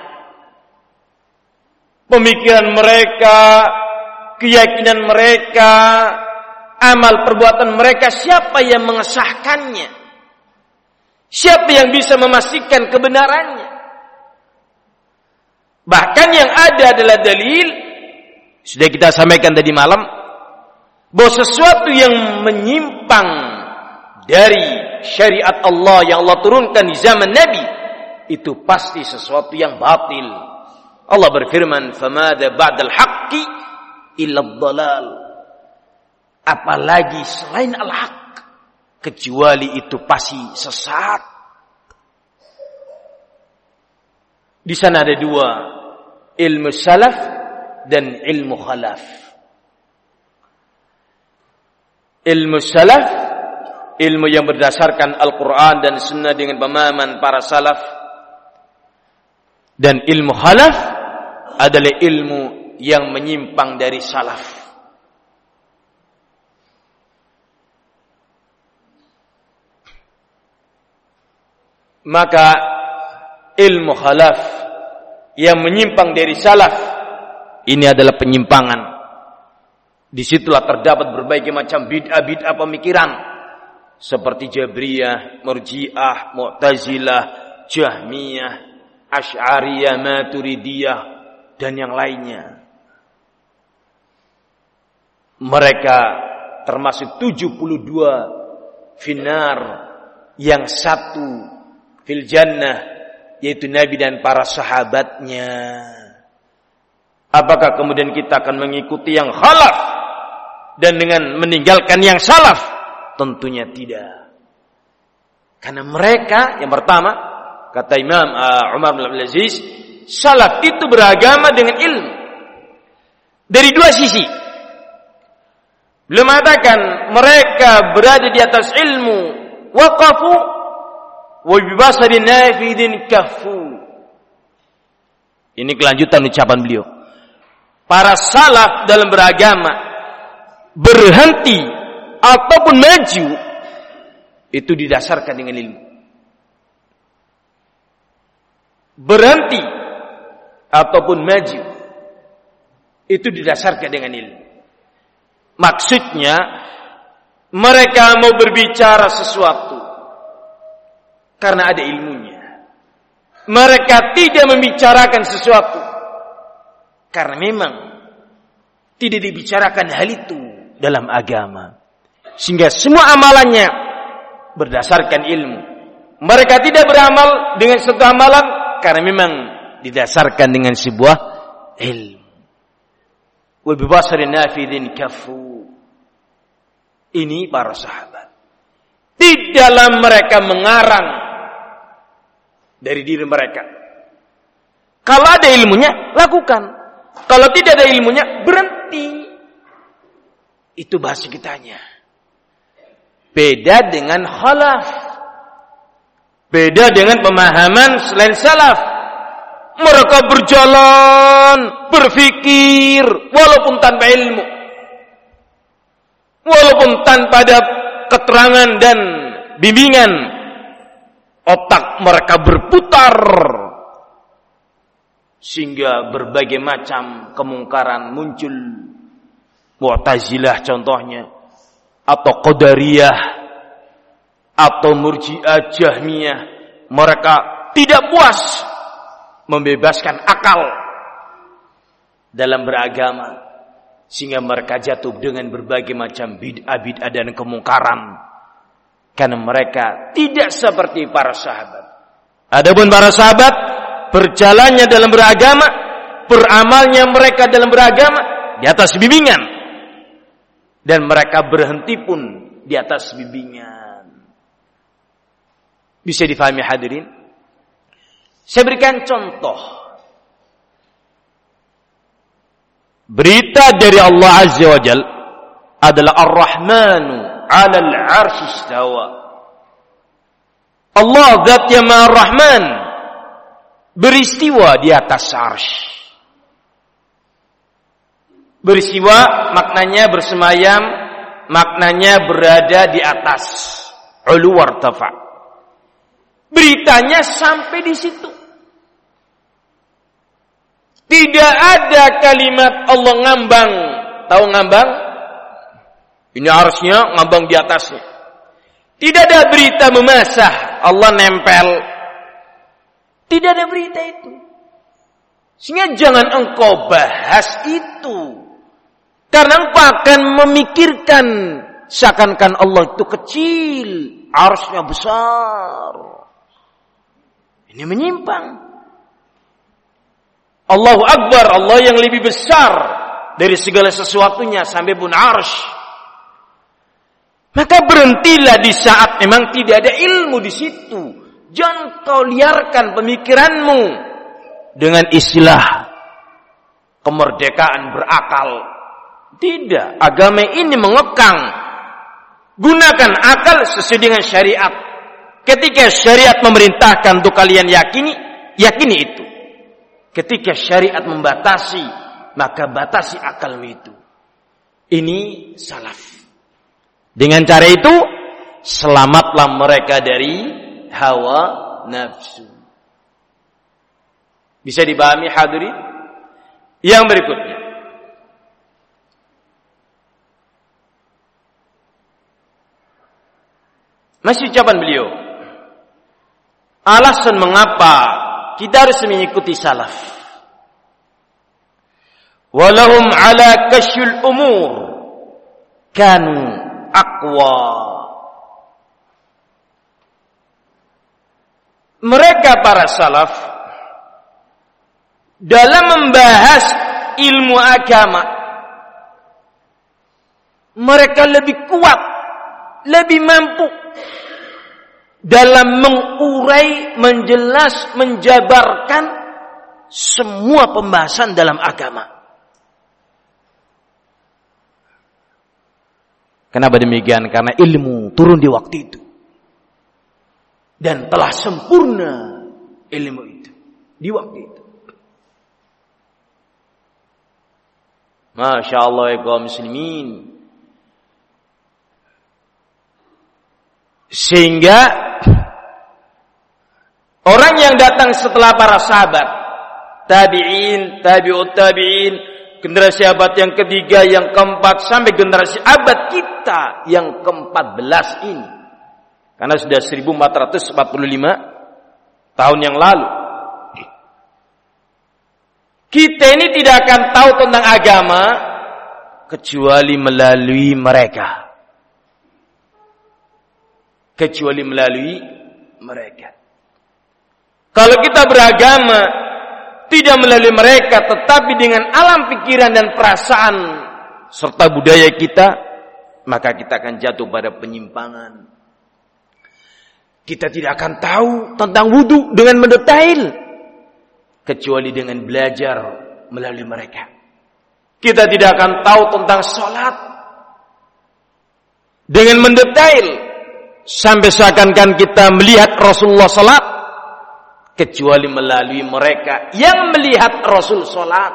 pemikiran mereka, keyakinan mereka, amal perbuatan mereka, siapa yang mengesahkannya? Siapa yang bisa memastikan kebenarannya? Bahkan yang ada adalah dalil, sudah kita sampaikan tadi malam, bahwa sesuatu yang menyimpang dari syariat Allah yang Allah turunkan di zaman Nabi, itu pasti sesuatu yang batil. Allah berfirman, "Famada ba'dal haqqi illa ad-dhalal." Apalagi selain al-haq, kecuali itu pasti sesat. Di sana ada dua, ilmu salaf dan ilmu khalaf. Ilmu salaf, ilmu yang berdasarkan Al-Quran dan Sunnah dengan pemahaman para salaf. Dan ilmu khalaf adalah ilmu yang menyimpang dari salaf. Maka ilmu khalaf yang menyimpang dari salaf, ini adalah penyimpangan. Disitulah terdapat berbagai macam bid'ah-bid'ah pemikiran. Seperti Jabriyah, Murji'ah, Mu'tazilah, Jahmiyah, Asy'ariyah, Maturidiyah, dan yang lainnya. Mereka termasuk tujuh puluh dua finnar, yang satu fil jannah, yaitu Nabi dan para sahabatnya. Apakah kemudian kita akan mengikuti yang khalaf dan dengan meninggalkan yang salaf? Tentunya tidak. Karena mereka, yang pertama, kata Imam uh, Umar bin Abdul Aziz, salaf itu beragama dengan ilmu. Dari dua sisi. Beliau mengatakan mereka berada di atas ilmu, waqafu wa bibasarin nafidin kafu. Ini kelanjutan ucapan beliau. Para salaf dalam beragama berhenti ataupun maju itu didasarkan dengan ilmu. Berhenti ataupun maju itu didasarkan dengan ilmu. Maksudnya mereka mau berbicara sesuatu karena ada ilmunya. Mereka tidak membicarakan sesuatu karena memang tidak dibicarakan hal itu dalam agama. Sehingga semua amalannya berdasarkan ilmu. Mereka tidak beramal dengan suatu amalan karena memang didasarkan dengan sebuah ilmu. Wa bi basarin nafidin kafu. Ini para sahabat. Di dalam mereka mengarang dari diri mereka. Kalau ada ilmunya, lakukan. Kalau tidak ada ilmunya, berhenti. Itu bahasa kitanya. Beda dengan khalaf. Beda dengan pemahaman selain salaf. Mereka berjalan, berfikir, walaupun tanpa ilmu. Walaupun tanpa ada keterangan dan bimbingan. Otak mereka berputar. Sehingga berbagai macam kemungkaran muncul. Mu'tazilah contohnya, atau Qadariyah, atau Murji'ah, Jahmiyah. Mereka tidak puas membebaskan akal dalam beragama, sehingga mereka jatuh dengan berbagai macam bid'ah-bid'ah dan kemungkaran. Karena mereka tidak seperti para sahabat. Adapun para sahabat, berjalannya dalam beragama, beramalnya mereka dalam beragama di atas bimbingan. Dan mereka berhenti pun di atas bimbingan. Bisa difahami hadirin? Saya berikan contoh. berita dari Allah Azza wa Jal adalah Ar-Rahmanu 'alal 'arsy istawa. Allah zat yang Maha Rahman beristiwa di atas arsy. Beristiwa maknanya bersemayam, maknanya berada di atas. Ulu wartafa. Beritanya sampai di situ. Tidak ada kalimat Allah ngambang. Tahu ngambang? Ini arsy-nya ngambang di atasnya. Tidak ada berita memasah Allah nempel. Tidak ada berita itu. Sehingga jangan engkau bahas itu. Karena engkau akan memikirkan seakan-akan Allah itu kecil, arsy-nya besar. Ini menyimpang. Allahu Akbar, Allah yang lebih besar dari segala sesuatunya sampai pun arsy. Maka berhentilah di saat memang tidak ada ilmu di situ. Jangan kau liarkan pemikiranmu dengan istilah kemerdekaan berakal. Tidak, agama ini mengekang. Gunakan akal sesuai dengan syariat. Ketika syariat memerintahkan untuk kalian yakini, yakini itu. Ketika syariat membatasi, maka batasi akalmu itu. Ini salaf. Dengan cara itu, selamatlah mereka dari hawa nafsu. Bisa dipahami hadirin? Yang berikutnya. Masih ucapan beliau. Alasan mengapa kita harus mengikuti salaf. Walahum ala kasyul umur kanu aqwa. Mereka para salaf dalam membahas ilmu agama, mereka lebih kuat, lebih mampu dalam mengurai, menjelas, menjabarkan semua pembahasan dalam agama. Kenapa demikian? Karena ilmu turun di waktu itu. Dan telah sempurna ilmu itu di waktu itu. Masya Allah ya kaum muslimin. Sehingga orang yang datang setelah para sahabat, tabi'in, tabi'ut tabi'in, generasi abad yang ketiga, yang keempat, sampai generasi abad kita yang keempat belas ini. Karena sudah seribu empat ratus empat puluh lima tahun yang lalu. Kita ini tidak akan tahu tentang agama kecuali melalui mereka. Kecuali melalui mereka. Kalau kita beragama tidak melalui mereka, tetapi dengan alam pikiran dan perasaan serta budaya kita, maka kita akan jatuh pada penyimpangan. Kita tidak akan tahu tentang wudu dengan mendetail kecuali dengan belajar melalui mereka. Kita tidak akan tahu tentang sholat dengan mendetail sampai seakan-akan kita melihat Rasulullah sholat kecuali melalui mereka yang melihat Rasul sholat.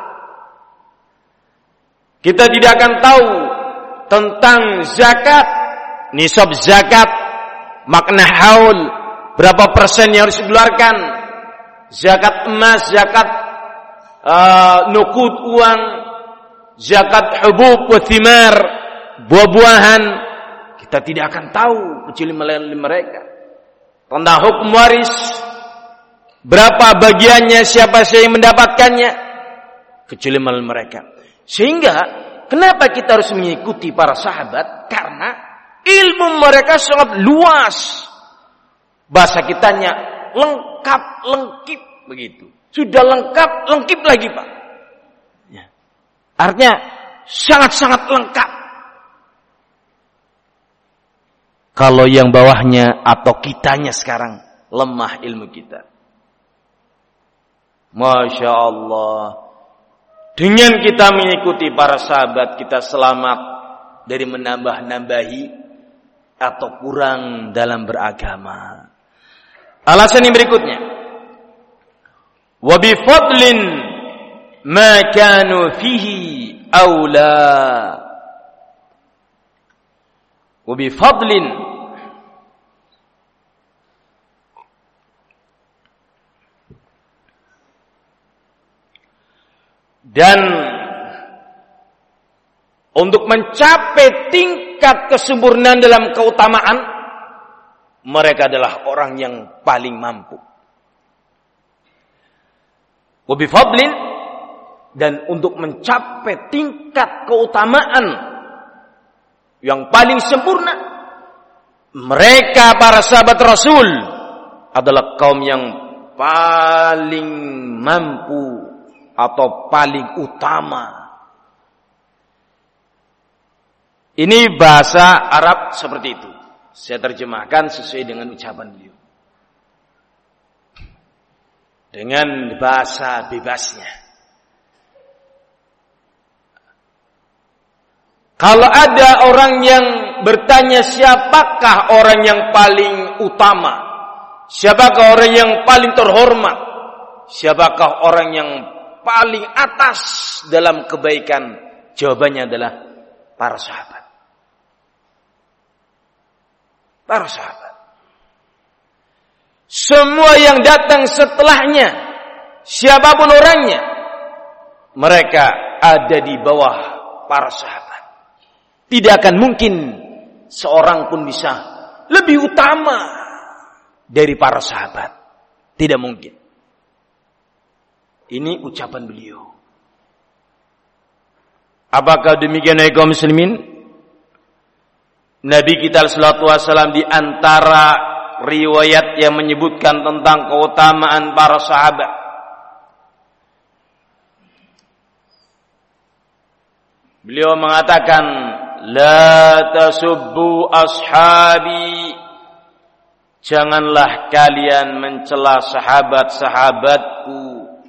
Kita tidak akan tahu tentang zakat, nisab zakat, makna haul, berapa persen yang harus dikeluarkan, zakat emas, zakat uh, nukud uang, zakat hubub wa thimar, buah-buahan. Kita tidak akan tahu kecuali melalui mereka. Tentang hukum waris, berapa bagiannya, siapa saja yang mendapatkannya, kecuali melalui mereka. Sehingga kenapa kita harus mengikuti para sahabat? Karena ilmu mereka sangat luas. Bahasa kitanya lengkap, lengkip begitu. Sudah lengkap, lengkip lagi Pak. Ya. Artinya sangat-sangat lengkap. Kalau yang bawahnya atau kitanya sekarang lemah ilmu kita. Masya Allah. Dengan kita mengikuti para sahabat, kita selamat dari menambah-nambahi atau kurang dalam beragama. Alasan yang berikutnya, wa bi fadlin ma kanu fihi aula. Wa bi fadlin dan untuk mencapai tingkat kesempurnaan dalam keutamaan, mereka adalah orang yang paling mampu. Wa bi fadlin, dan untuk mencapai tingkat keutamaan yang paling sempurna, mereka para sahabat Rasul adalah kaum yang paling mampu atau paling utama. Ini bahasa Arab seperti itu. Saya terjemahkan sesuai dengan ucapan beliau, dengan bahasa bebasnya. Kalau ada orang yang bertanya siapakah orang yang paling utama, siapakah orang yang paling terhormat, siapakah orang yang paling atas dalam kebaikan, jawabannya adalah para sahabat. Para sahabat. Semua yang datang setelahnya, siapapun orangnya, mereka ada di bawah para sahabat. Tidak akan mungkin seorang pun bisa lebih utama dari para sahabat. Tidak mungkin. Ini ucapan beliau. Apakah demikian ya kaum muslimin? Nabi kita sallallahu alaihi wasallam di antara riwayat yang menyebutkan tentang keutamaan para sahabat, beliau mengatakan, la tasubbu ashabi, janganlah kalian mencela sahabat-sahabatku.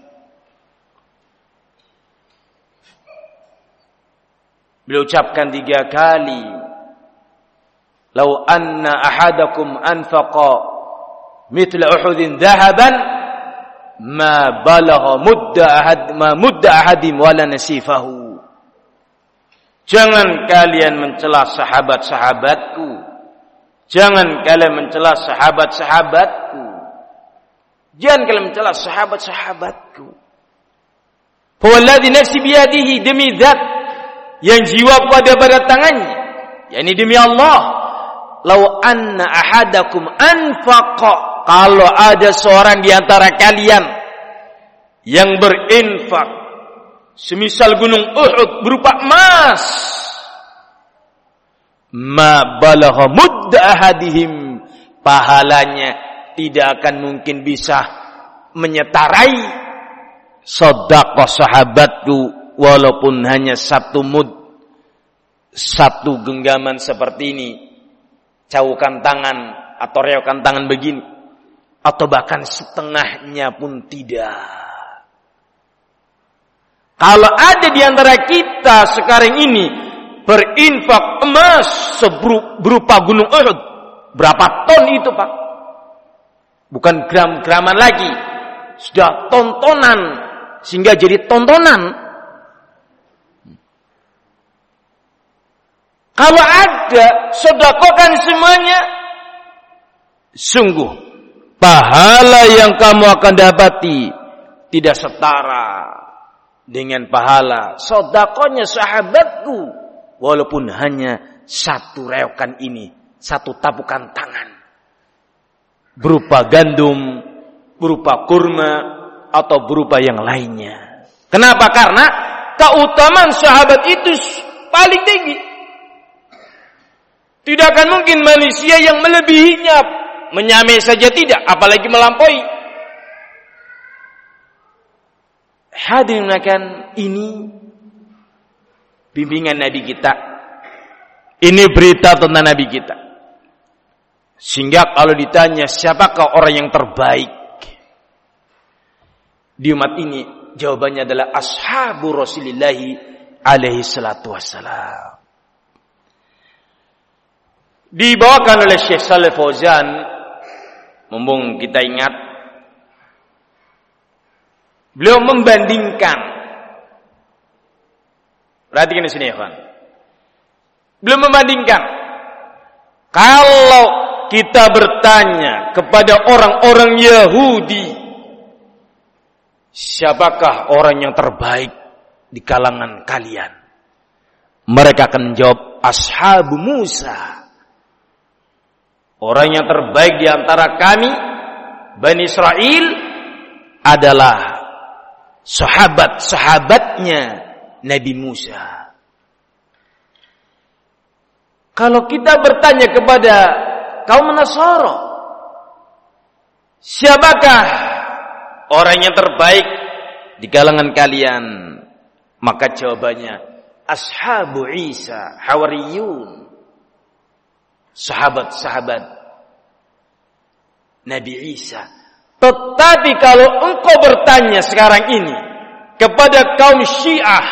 Beliau ucapkan tiga kali. Lau anna ahadakum anfaqa mithla Uhudin dhahaban ma balagha mudda ahad ma mudda ahadim wala nasifahu. Jangan kalian mencela sahabat-sahabatku. Jangan kalian mencela sahabat-sahabatku. Jangan kalian mencela sahabat-sahabatku. Fa walladzi nafsi biyadihi, demi zat yang jiwa pada pada tangannya, yakni demi Allah, lau anna ahadakum anfaqa, kalau ada seorang di antara kalian yang berinfak semisal gunung Uhud berupa emas, ma balagha mudda ahadihim, pahalanya tidak akan mungkin bisa menyetarai sedekah sahabatku walaupun hanya satu mud, satu genggaman seperti ini, caukan tangan atau reokan tangan begini, atau bahkan setengahnya pun tidak. Kalau ada di antara kita sekarang ini berinfak emas berupa gunung Uhud, berapa ton itu Pak? Bukan gram-graman lagi, sudah tontonan, sehingga jadi tontonan. Kalau ada, sedekahkan semuanya. Sungguh, pahala yang kamu akan dapati tidak setara dengan pahala sedekahnya sahabatku, walaupun hanya satu reokan ini, satu tapukan tangan, berupa gandum, berupa kurma, atau berupa yang lainnya. Kenapa? Karena keutamaan sahabat itu paling tinggi. Tidak akan mungkin manusia yang melebihinya, menyamai saja tidak, apalagi melampaui. Hadirin akan ini bimbingan Nabi kita. Ini berita tentang Nabi kita. Sehingga kalau ditanya siapakah orang yang terbaik di umat ini, Jawabannya adalah ashabu Rasulillahi alaihi salatu wassalam. Dibawakan oleh Syekh Shalih Fauzan, mumpung kita ingat, beliau membandingkan. Perhatikan di sini ya, Pak. Beliau membandingkan. Kalau kita bertanya kepada orang-orang Yahudi, siapakah orang yang terbaik di kalangan kalian? Mereka akan menjawab, ashabu Musa. Orang yang terbaik di antara kami, Bani Israel, adalah sahabat-sahabatnya Nabi Musa. Kalau kita bertanya kepada kaum Nasara, siapakah orang yang terbaik di kalangan kalian? Maka jawabannya, ashabu Isa, Hawariyun. Sahabat-sahabat Nabi Isa. Tetapi kalau engkau bertanya sekarang ini kepada kaum Syiah,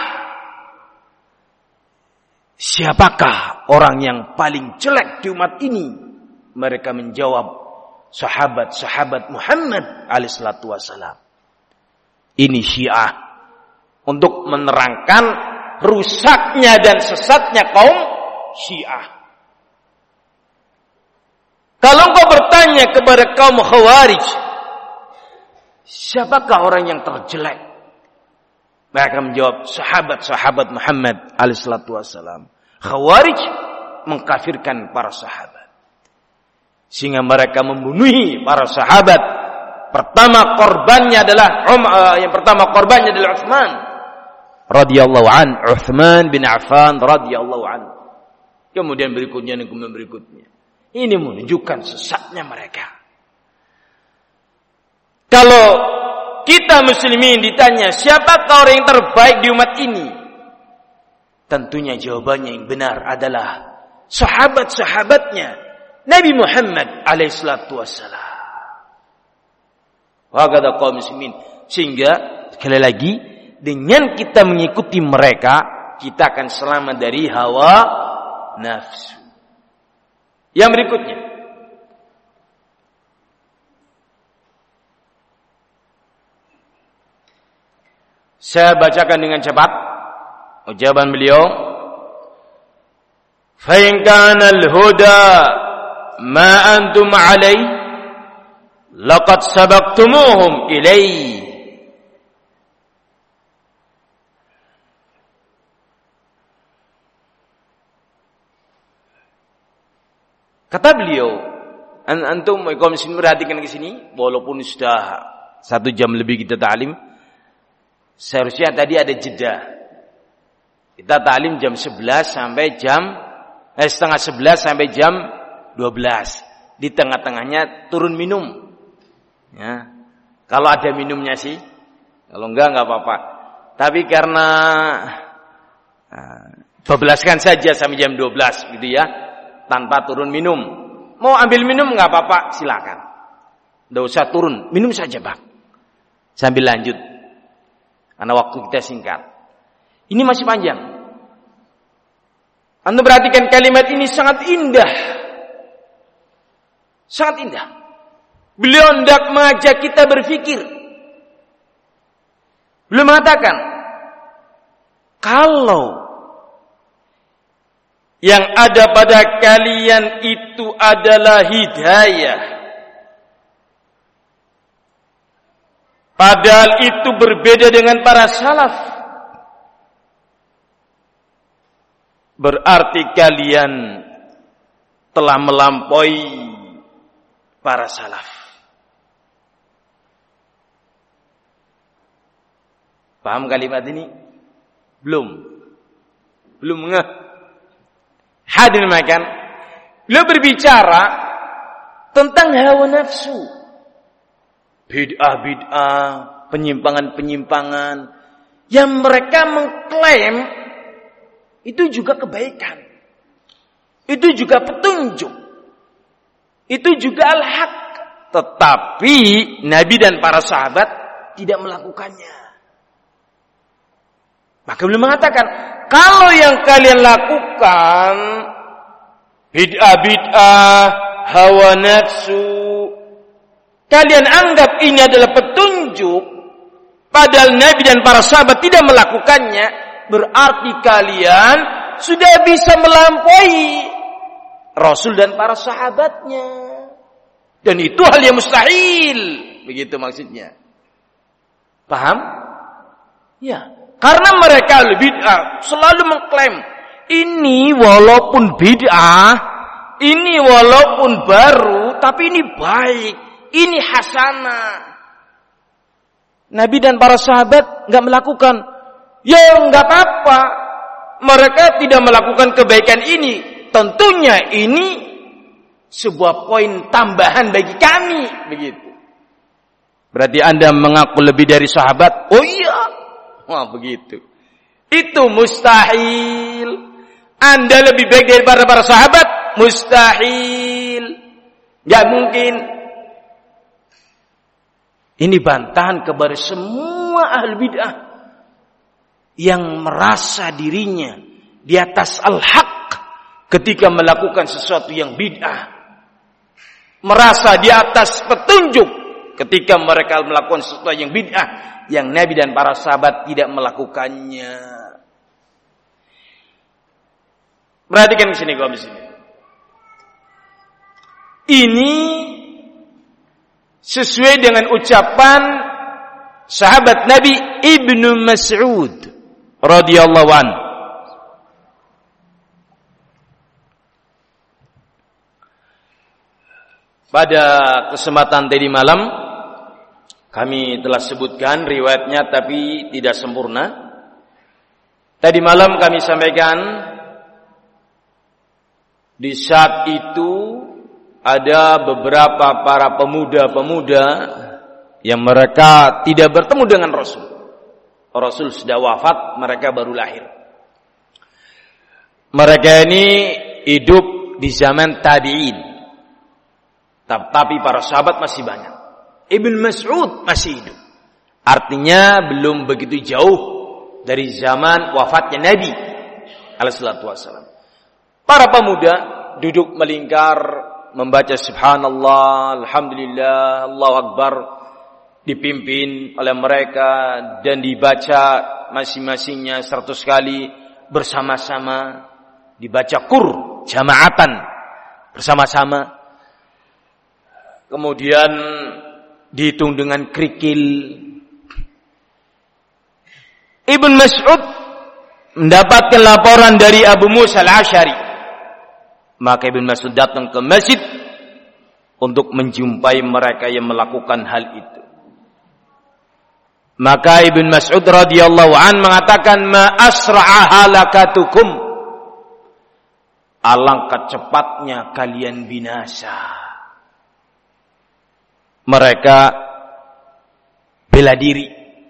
siapakah orang yang paling jelek di umat ini? Mereka menjawab, sahabat-sahabat Muhammad alaihi salatu wassalam. Ini Syiah untuk menerangkan rusaknya dan sesatnya kaum Syiah. Kalau engkau bertanya kepada kaum Khawarij, siapakah orang yang terjelek? Mereka menjawab, sahabat-sahabat Muhammad alaihi salatu wassalam. Khawarij mengkafirkan para sahabat, sehingga mereka membunuhi para sahabat. Pertama korbannya adalah um, uh, yang pertama korbannya adalah Utsman radhiyallahu an, Utsman bin Affan radhiyallahu an. Kemudian berikutnya dan kemudian berikutnya. Ini menunjukkan sesatnya mereka. Kalau kita muslimin ditanya siapakah orang yang terbaik di umat ini, tentunya jawabannya yang benar adalah sahabat-sahabatnya Nabi Muhammad alaihi salatu wassalam. Wa kata kaum muslimin, sehingga sekali lagi dengan kita mengikuti mereka, kita akan selamat dari hawa nafsu. Yang berikutnya, saya bacakan dengan cepat ucapan beliau. Fa in kana al-huda ma antum alai laqad sabaqtumuhum ilai. Kata beliau, antum kaum muslimin perhatikan ke sini, walaupun sudah satu jam lebih kita ta'lim, seharusnya tadi ada jeda. Kita ta'lim jam sebelas sampai jam eh, setengah sebelas sampai jam dua belas. Di tengah-tengahnya turun minum. Ya. Kalau ada minumnya sih, kalau enggak enggak apa-apa. Tapi karena uh, bablaskan saja sampai jam dua belas gitu ya, tanpa turun minum. Mau ambil minum enggak apa-apa, silakan. Enggak usah turun, minum saja, Bang. Sambil lanjut. Karena waktu kita singkat. Ini masih panjang. Anda perhatikan kalimat ini sangat indah. Sangat indah. Beliau hendak mengajak kita berpikir. Beliau mengatakan, kalau yang ada pada kalian itu adalah hidayah, padahal itu berbeda dengan para salaf, berarti kalian telah melampaui para salaf. Paham kalimat ini? Belum. Belum ngeh. Hadirin makan. Beliau berbicara tentang hawa nafsu. Bid'ah-bid'ah, penyimpangan-penyimpangan yang mereka mengklaim itu juga kebaikan. Itu juga petunjuk. Itu juga al-haq. Tetapi Nabi dan para sahabat tidak melakukannya. Maka beliau mengatakan, kalau yang kalian lakukan bid'ah-bid'ah, hawa nafsu, kalian anggap ini adalah petunjuk, padahal Nabi dan para sahabat tidak melakukannya, berarti kalian sudah bisa melampaui Rasul dan para sahabatnya. Dan itu hal yang mustahil. Begitu maksudnya. Paham? Ya. Karena mereka bid'ah selalu mengklaim, ini walaupun bid'ah, ini walaupun baru, tapi ini baik, ini hasanah. Nabi dan para sahabat enggak melakukan. Ya enggak apa-apa. Mereka tidak melakukan kebaikan ini. Tentunya ini sebuah poin tambahan bagi kami. Begitu. Berarti Anda mengaku lebih dari sahabat? Oh iya. Wah begitu. Itu mustahil. Anda lebih baik daripada para sahabat? Mustahil. Gak mungkin. Ini bantahan kepada semua ahli bid'ah yang merasa dirinya di atas al-haq ketika melakukan sesuatu yang bid'ah. Merasa di atas petunjuk ketika mereka melakukan sesuatu yang bid'ah, yang Nabi dan para sahabat tidak melakukannya. Perhatikan di sini, kaum di sini. Ini sesuai dengan ucapan sahabat Nabi Ibnu Mas'ud radhiyallahu anhu. Pada kesempatan tadi malam kami telah sebutkan riwayatnya tapi tidak sempurna. Tadi malam kami sampaikan di saat itu ada beberapa para pemuda-pemuda yang mereka tidak bertemu dengan Rasul. Rasul sudah wafat, mereka baru lahir. Mereka ini hidup di zaman tabi'in. Tapi para sahabat masih banyak. Ibn Mas'ud masih hidup. Artinya belum begitu jauh dari zaman wafatnya Nabi alaihi salatu wasallam. Para pemuda duduk melingkar membaca subhanallah, alhamdulillah, Allahu akbar, dipimpin oleh mereka dan dibaca masing-masingnya seratus kali bersama-sama, dibaca qur jamaatan bersama-sama. Kemudian dihitung dengan kerikil. Ibn Mas'ud mendapatkan laporan dari Abu Musa al-Asy'ari. Maka Ibn Mas'ud datang ke masjid untuk menjumpai mereka yang melakukan hal itu. Maka Ibn Mas'ud radhiyallahu an mengatakan, ma asra'a halakatukum, alangkah cepatnya kalian binasa. Mereka bela diri.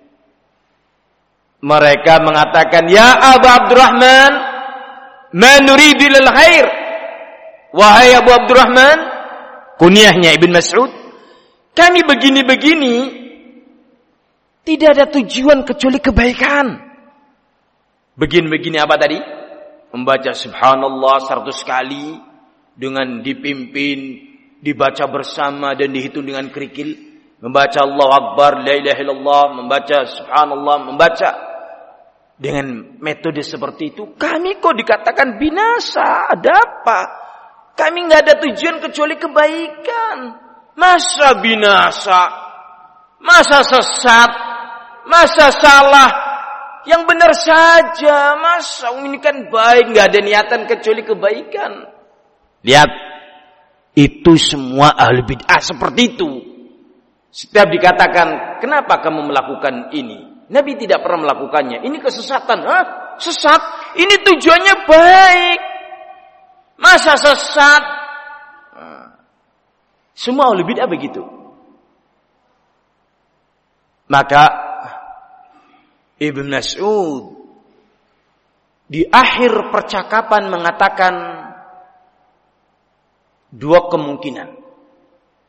Mereka mengatakan, ya Abu Abdurrahman, ma nuridu lil khair. Wahai Abu Abdurrahman, kunyahnya Ibn Mas'ud, kami begini-begini tidak ada tujuan kecuali kebaikan. Begini-begini apa tadi? Membaca subhanallah seratus kali dengan dipimpin, dibaca bersama dan dihitung dengan kerikil, membaca Allahu Akbar, la ilaha illallah, membaca subhanallah, membaca dengan metode seperti itu. Kami kok dikatakan binasa? Ada apa? Kami nggak ada tujuan kecuali kebaikan. Masa binasa? Masa sesat? Masa salah? Yang benar saja. Masa ini kan baik, nggak ada niatan kecuali kebaikan. Lihat, itu semua ahli bid'ah seperti itu. Setiap dikatakan, kenapa kamu melakukan ini? Nabi tidak pernah melakukannya. Ini kesesatan. Hah? Sesat? Ini tujuannya baik. Masa sesat? Nah, semua ahli bid'ah begitu. Maka Ibn Mas'ud di akhir percakapan mengatakan dua kemungkinan.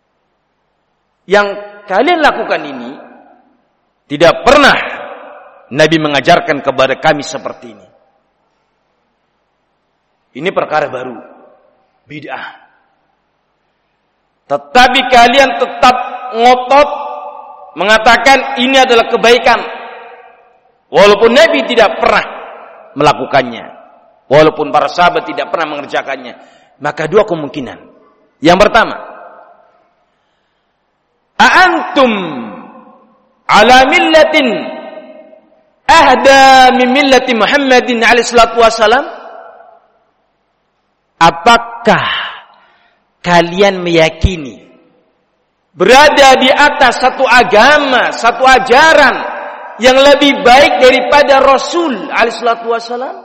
Yang kalian lakukan ini tidak pernah Nabi mengajarkan kepada kami seperti ini. Ini perkara baru, bid'ah. Tetapi kalian tetap ngotot mengatakan ini adalah kebaikan, walaupun Nabi tidak pernah melakukannya, walaupun para sahabat tidak pernah mengerjakannya. Maka dua kemungkinan. Yang pertama, a'antum ala millatin ahda min millati Muhammadin alaihi salatu wassalam? Apakah kalian meyakini berada di atas satu agama, satu ajaran yang lebih baik daripada Rasul alaihi salatu wassalam?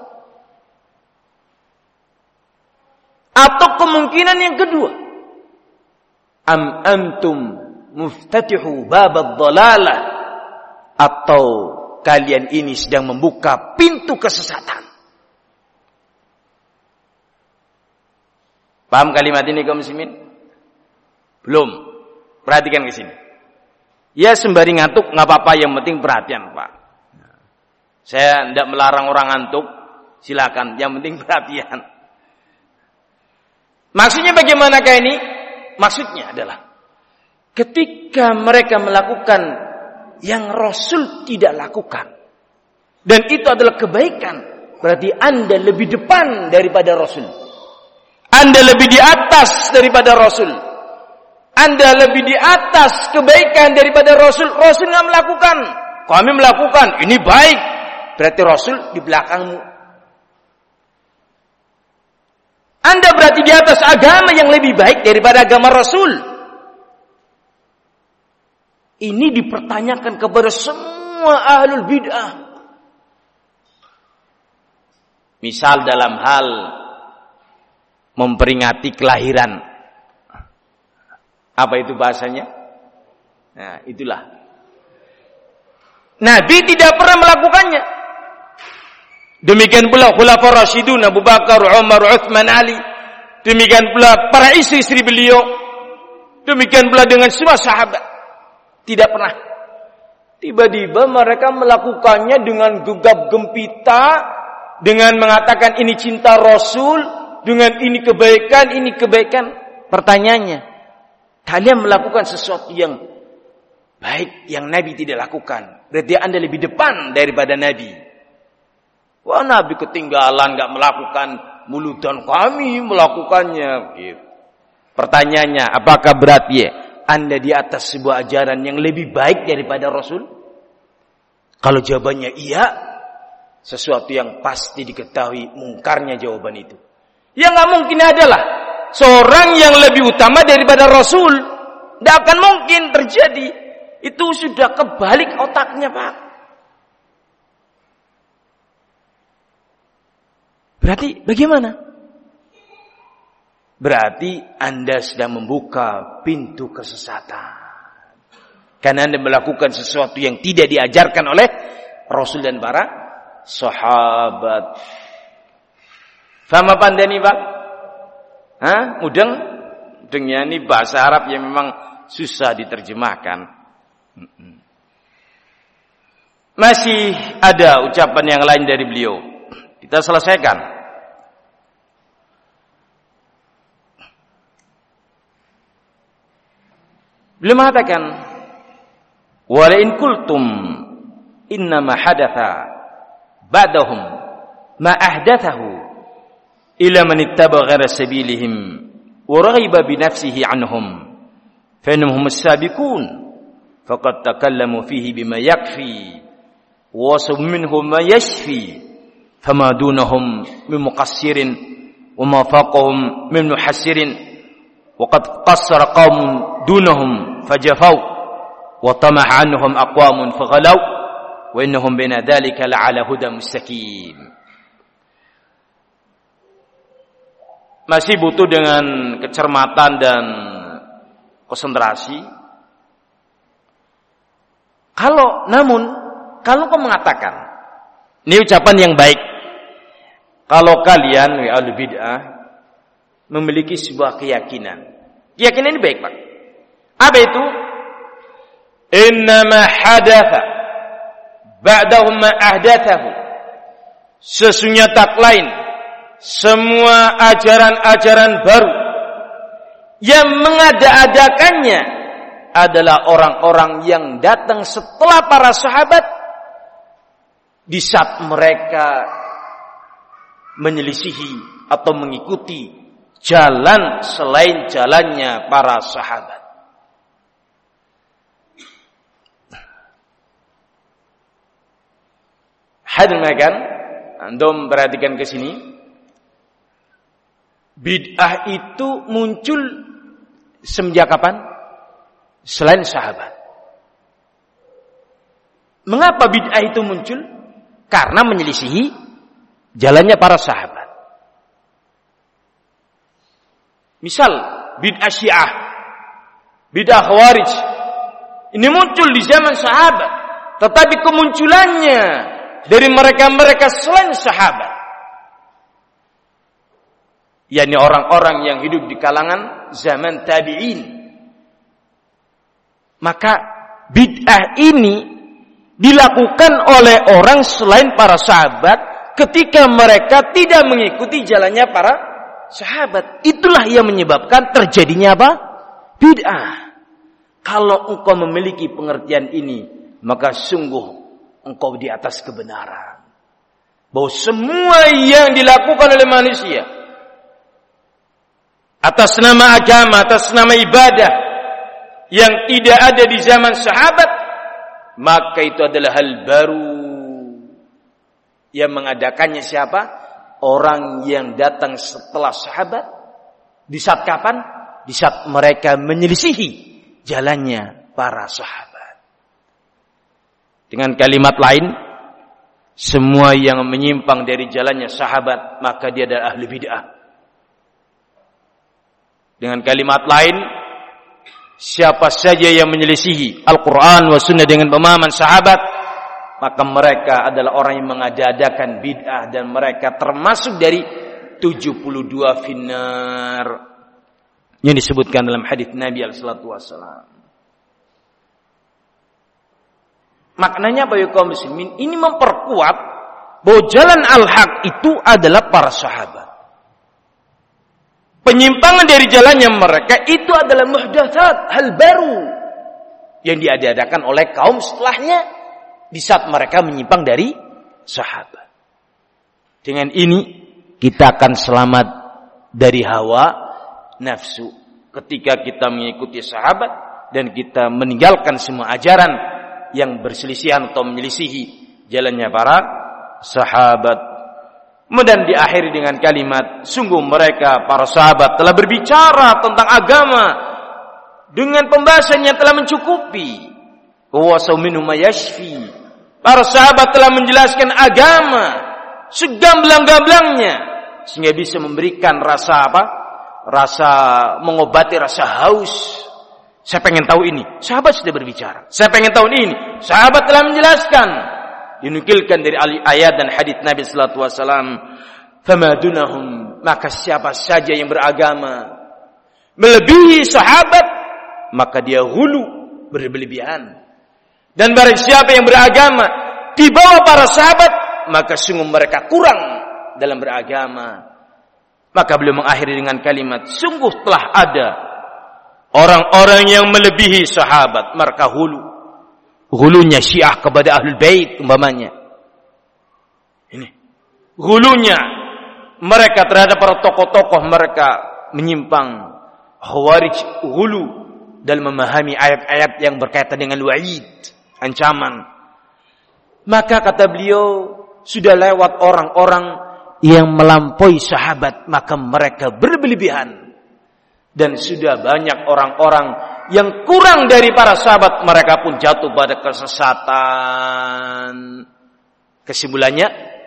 Atau kemungkinan yang kedua, am antum muftatihu babad dhalalah, atau kalian ini sedang membuka pintu kesesatan. Paham kalimat ini kaum muslimin? Belum. Perhatikan ke sini. Ya sembari ngantuk nggak apa-apa, yang penting perhatian, Pak. Saya tidak melarang orang ngantuk, silakan, yang penting perhatian. Maksudnya bagaimanakah ini? Maksudnya adalah ketika mereka melakukan yang Rasul tidak lakukan, dan itu adalah kebaikan, berarti Anda lebih depan daripada Rasul. Anda lebih di atas daripada Rasul. Anda lebih di atas kebaikan daripada Rasul. Rasul nggak melakukan, kami melakukan. Ini baik, berarti Rasul di belakangmu. Anda berarti di atas agama yang lebih baik daripada agama Rasul. Ini dipertanyakan kepada semua ahlul bid'ah. Misal dalam hal memperingati kelahiran. Apa itu bahasanya? Nah, itulah. Nabi tidak pernah melakukannya. Demikian pula Khulafaur Rasyidun, Abu Bakar, Umar, Utsman, Ali. Demikian pula para istri-istri beliau. Demikian pula dengan semua sahabat. Tidak pernah. Tiba-tiba mereka melakukannya dengan gegap gempita, dengan mengatakan ini cinta Rasul, dengan ini kebaikan, ini kebaikan. Pertanyaannya, kalian melakukan sesuatu yang baik yang Nabi tidak lakukan, berarti Anda lebih depan daripada Nabi. Wah, Nabi ketinggalan, nggak melakukan, muludan kami melakukannya. Gitu. Pertanyaannya, apakah berarti Anda di atas sebuah ajaran yang lebih baik daripada Rasul? Kalau jawabannya iya, sesuatu yang pasti diketahui mungkarnya jawaban itu. Yang nggak mungkin adalah seorang yang lebih utama daripada Rasul. Tidak akan mungkin terjadi. Itu sudah kebalik otaknya, Pak. Berarti bagaimana? Berarti Anda sedang membuka pintu kesesatan. Karena Anda melakukan sesuatu yang tidak diajarkan oleh Rasul dan para sahabat. Faham apa Anda nih, Pak? Hah? Mudeng? Mudengnya ini bahasa Arab yang memang susah diterjemahkan. Masih ada ucapan yang lain dari beliau. Kita selesaikan. Beliau mengatakan, "Wa la in qultum inna ma hadatha ba'dahum ma ahdathahu ila man ittaba ghaira sabilihim wa raghiba bi nafsihi anhum fa innahum as-sabiqun faqad takallamu fihi bima yakfi wa sum minhum ma yashfi fama dunahum min muqassirin wa ma faqahum min muhassirin wa qad qassara qaumun dunahum fajafau wa tama'a anhum aqwamun faghalau wa innahum baina dhalika la'ala huda mustaqim." Masih butuh dengan kecermatan dan konsentrasi. Kalau namun kalau kau mengatakan, ini ucapan yang baik, kalau kalian ya ahli bid'ah memiliki sebuah keyakinan, keyakinan ini baik, Pak. Apa itu? Innama hadatha ba'dahu ma ahdathahu. Sesungguhnya tak lain semua ajaran-ajaran baru yang mengada-adakannya adalah orang-orang yang datang setelah para sahabat di saat mereka menyelisihi atau mengikuti jalan selain jalannya para sahabat. Hadirin kan, antum perhatikan ke sini. Bid'ah itu muncul semenjak kapan? Selain sahabat. Mengapa bid'ah itu muncul? Karena menyelisihi jalannya para sahabat. Misal bid'ah Syiah, bid'ah Khawarij, ini muncul di zaman sahabat, tetapi kemunculannya dari mereka-mereka selain sahabat, yakni orang-orang yang hidup di kalangan zaman tabi'in. Maka bid'ah ini dilakukan oleh orang selain para sahabat ketika mereka tidak mengikuti jalannya para sahabat. Itulah yang menyebabkan terjadinya apa? Bid'ah. Kalau engkau memiliki pengertian ini, maka sungguh engkau di atas kebenaran. Bahwa semua yang dilakukan oleh manusia atas nama agama, atas nama ibadah yang tidak ada di zaman sahabat, maka itu adalah hal baru. Yang mengadakannya siapa? Orang yang datang setelah sahabat. Di saat kapan? Di saat mereka menyelisihi jalannya para sahabat. Dengan kalimat lain, semua yang menyimpang dari jalannya sahabat, maka dia adalah ahli bid'ah. Dengan kalimat lain, siapa saja yang menyelisihi Al-Quran wa Sunnah dengan pemahaman sahabat, maka mereka adalah orang yang mengada-adakan bid'ah, dan mereka termasuk dari tujuh puluh dua finnar yang disebutkan dalam hadits Nabi alaihi salatu wasallam. Maknanya apa ya kaum muslimin? Ini memperkuat bahwa jalan al-haq itu adalah para sahabat. Penyimpangan dari jalannya mereka itu adalah muhdatsat, hal baru yang diadakan oleh kaum setelahnya di saat mereka menyimpang dari sahabat. Dengan ini kita akan selamat dari hawa nafsu ketika kita mengikuti sahabat dan kita meninggalkan semua ajaran yang berselisihan atau menyelisihi jalannya para sahabat. Kemudian diakhiri dengan kalimat, sungguh mereka para sahabat telah berbicara tentang agama dengan pembahasan yang telah mencukupi. Wa sauminhu mayashfi. Para sahabat telah menjelaskan agama segamblang-gamblangnya sehingga bisa memberikan rasa apa? Rasa mengobati rasa haus. Saya pengen tahu ini. Sahabat sudah berbicara. Saya pengen tahu ini. Sahabat telah menjelaskan. Dinukilkan dari ayat dan hadits Nabi sallallahu alaihi wasallam, famadunahum, maka siapa saja yang beragama melebihi sahabat, maka dia hulu, berlebihan. Dan barang siapa yang beragama di bawah para sahabat, maka sungguh mereka kurang dalam beragama. Maka beliau mengakhiri dengan kalimat, sungguh telah ada orang-orang yang melebihi sahabat, mereka hulu. Hulunya Syiah kepada Ahlul Bait umpamanya. Ini hulunya mereka terhadap para tokoh-tokoh mereka menyimpang. Khawarij hulu dalam memahami ayat-ayat yang berkaitan dengan wa'id, ancaman. Maka kata beliau, sudah lewat orang-orang yang melampaui sahabat, maka mereka berlebihan. Dan sudah banyak orang-orang yang kurang dari para sahabat, mereka pun jatuh pada kesesatan. Kesimpulannya,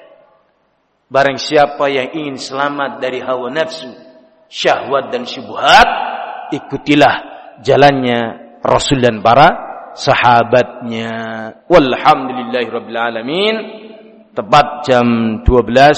barang siapa yang ingin selamat dari hawa nafsu, syahwat dan syubhat, ikutilah jalannya Rasul dan para sahabatnya. Walhamdulillahirabbil alamin. Tepat jam dua belas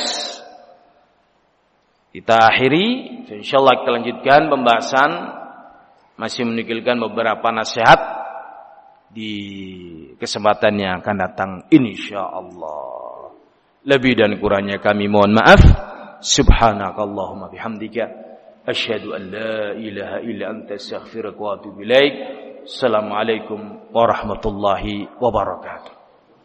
kita akhiri. Insyaallah kita lanjutkan pembahasan, masih menukilkan beberapa nasihat di kesempatan yang akan datang insyaallah. Lebih dan kurangnya kami mohon maaf. Subhanakallahumma bihamdika asyhadu an la ilaha illa anta astaghfiruka wa atubu ilaik. Assalamualaikum warahmatullahi wabarakatuh.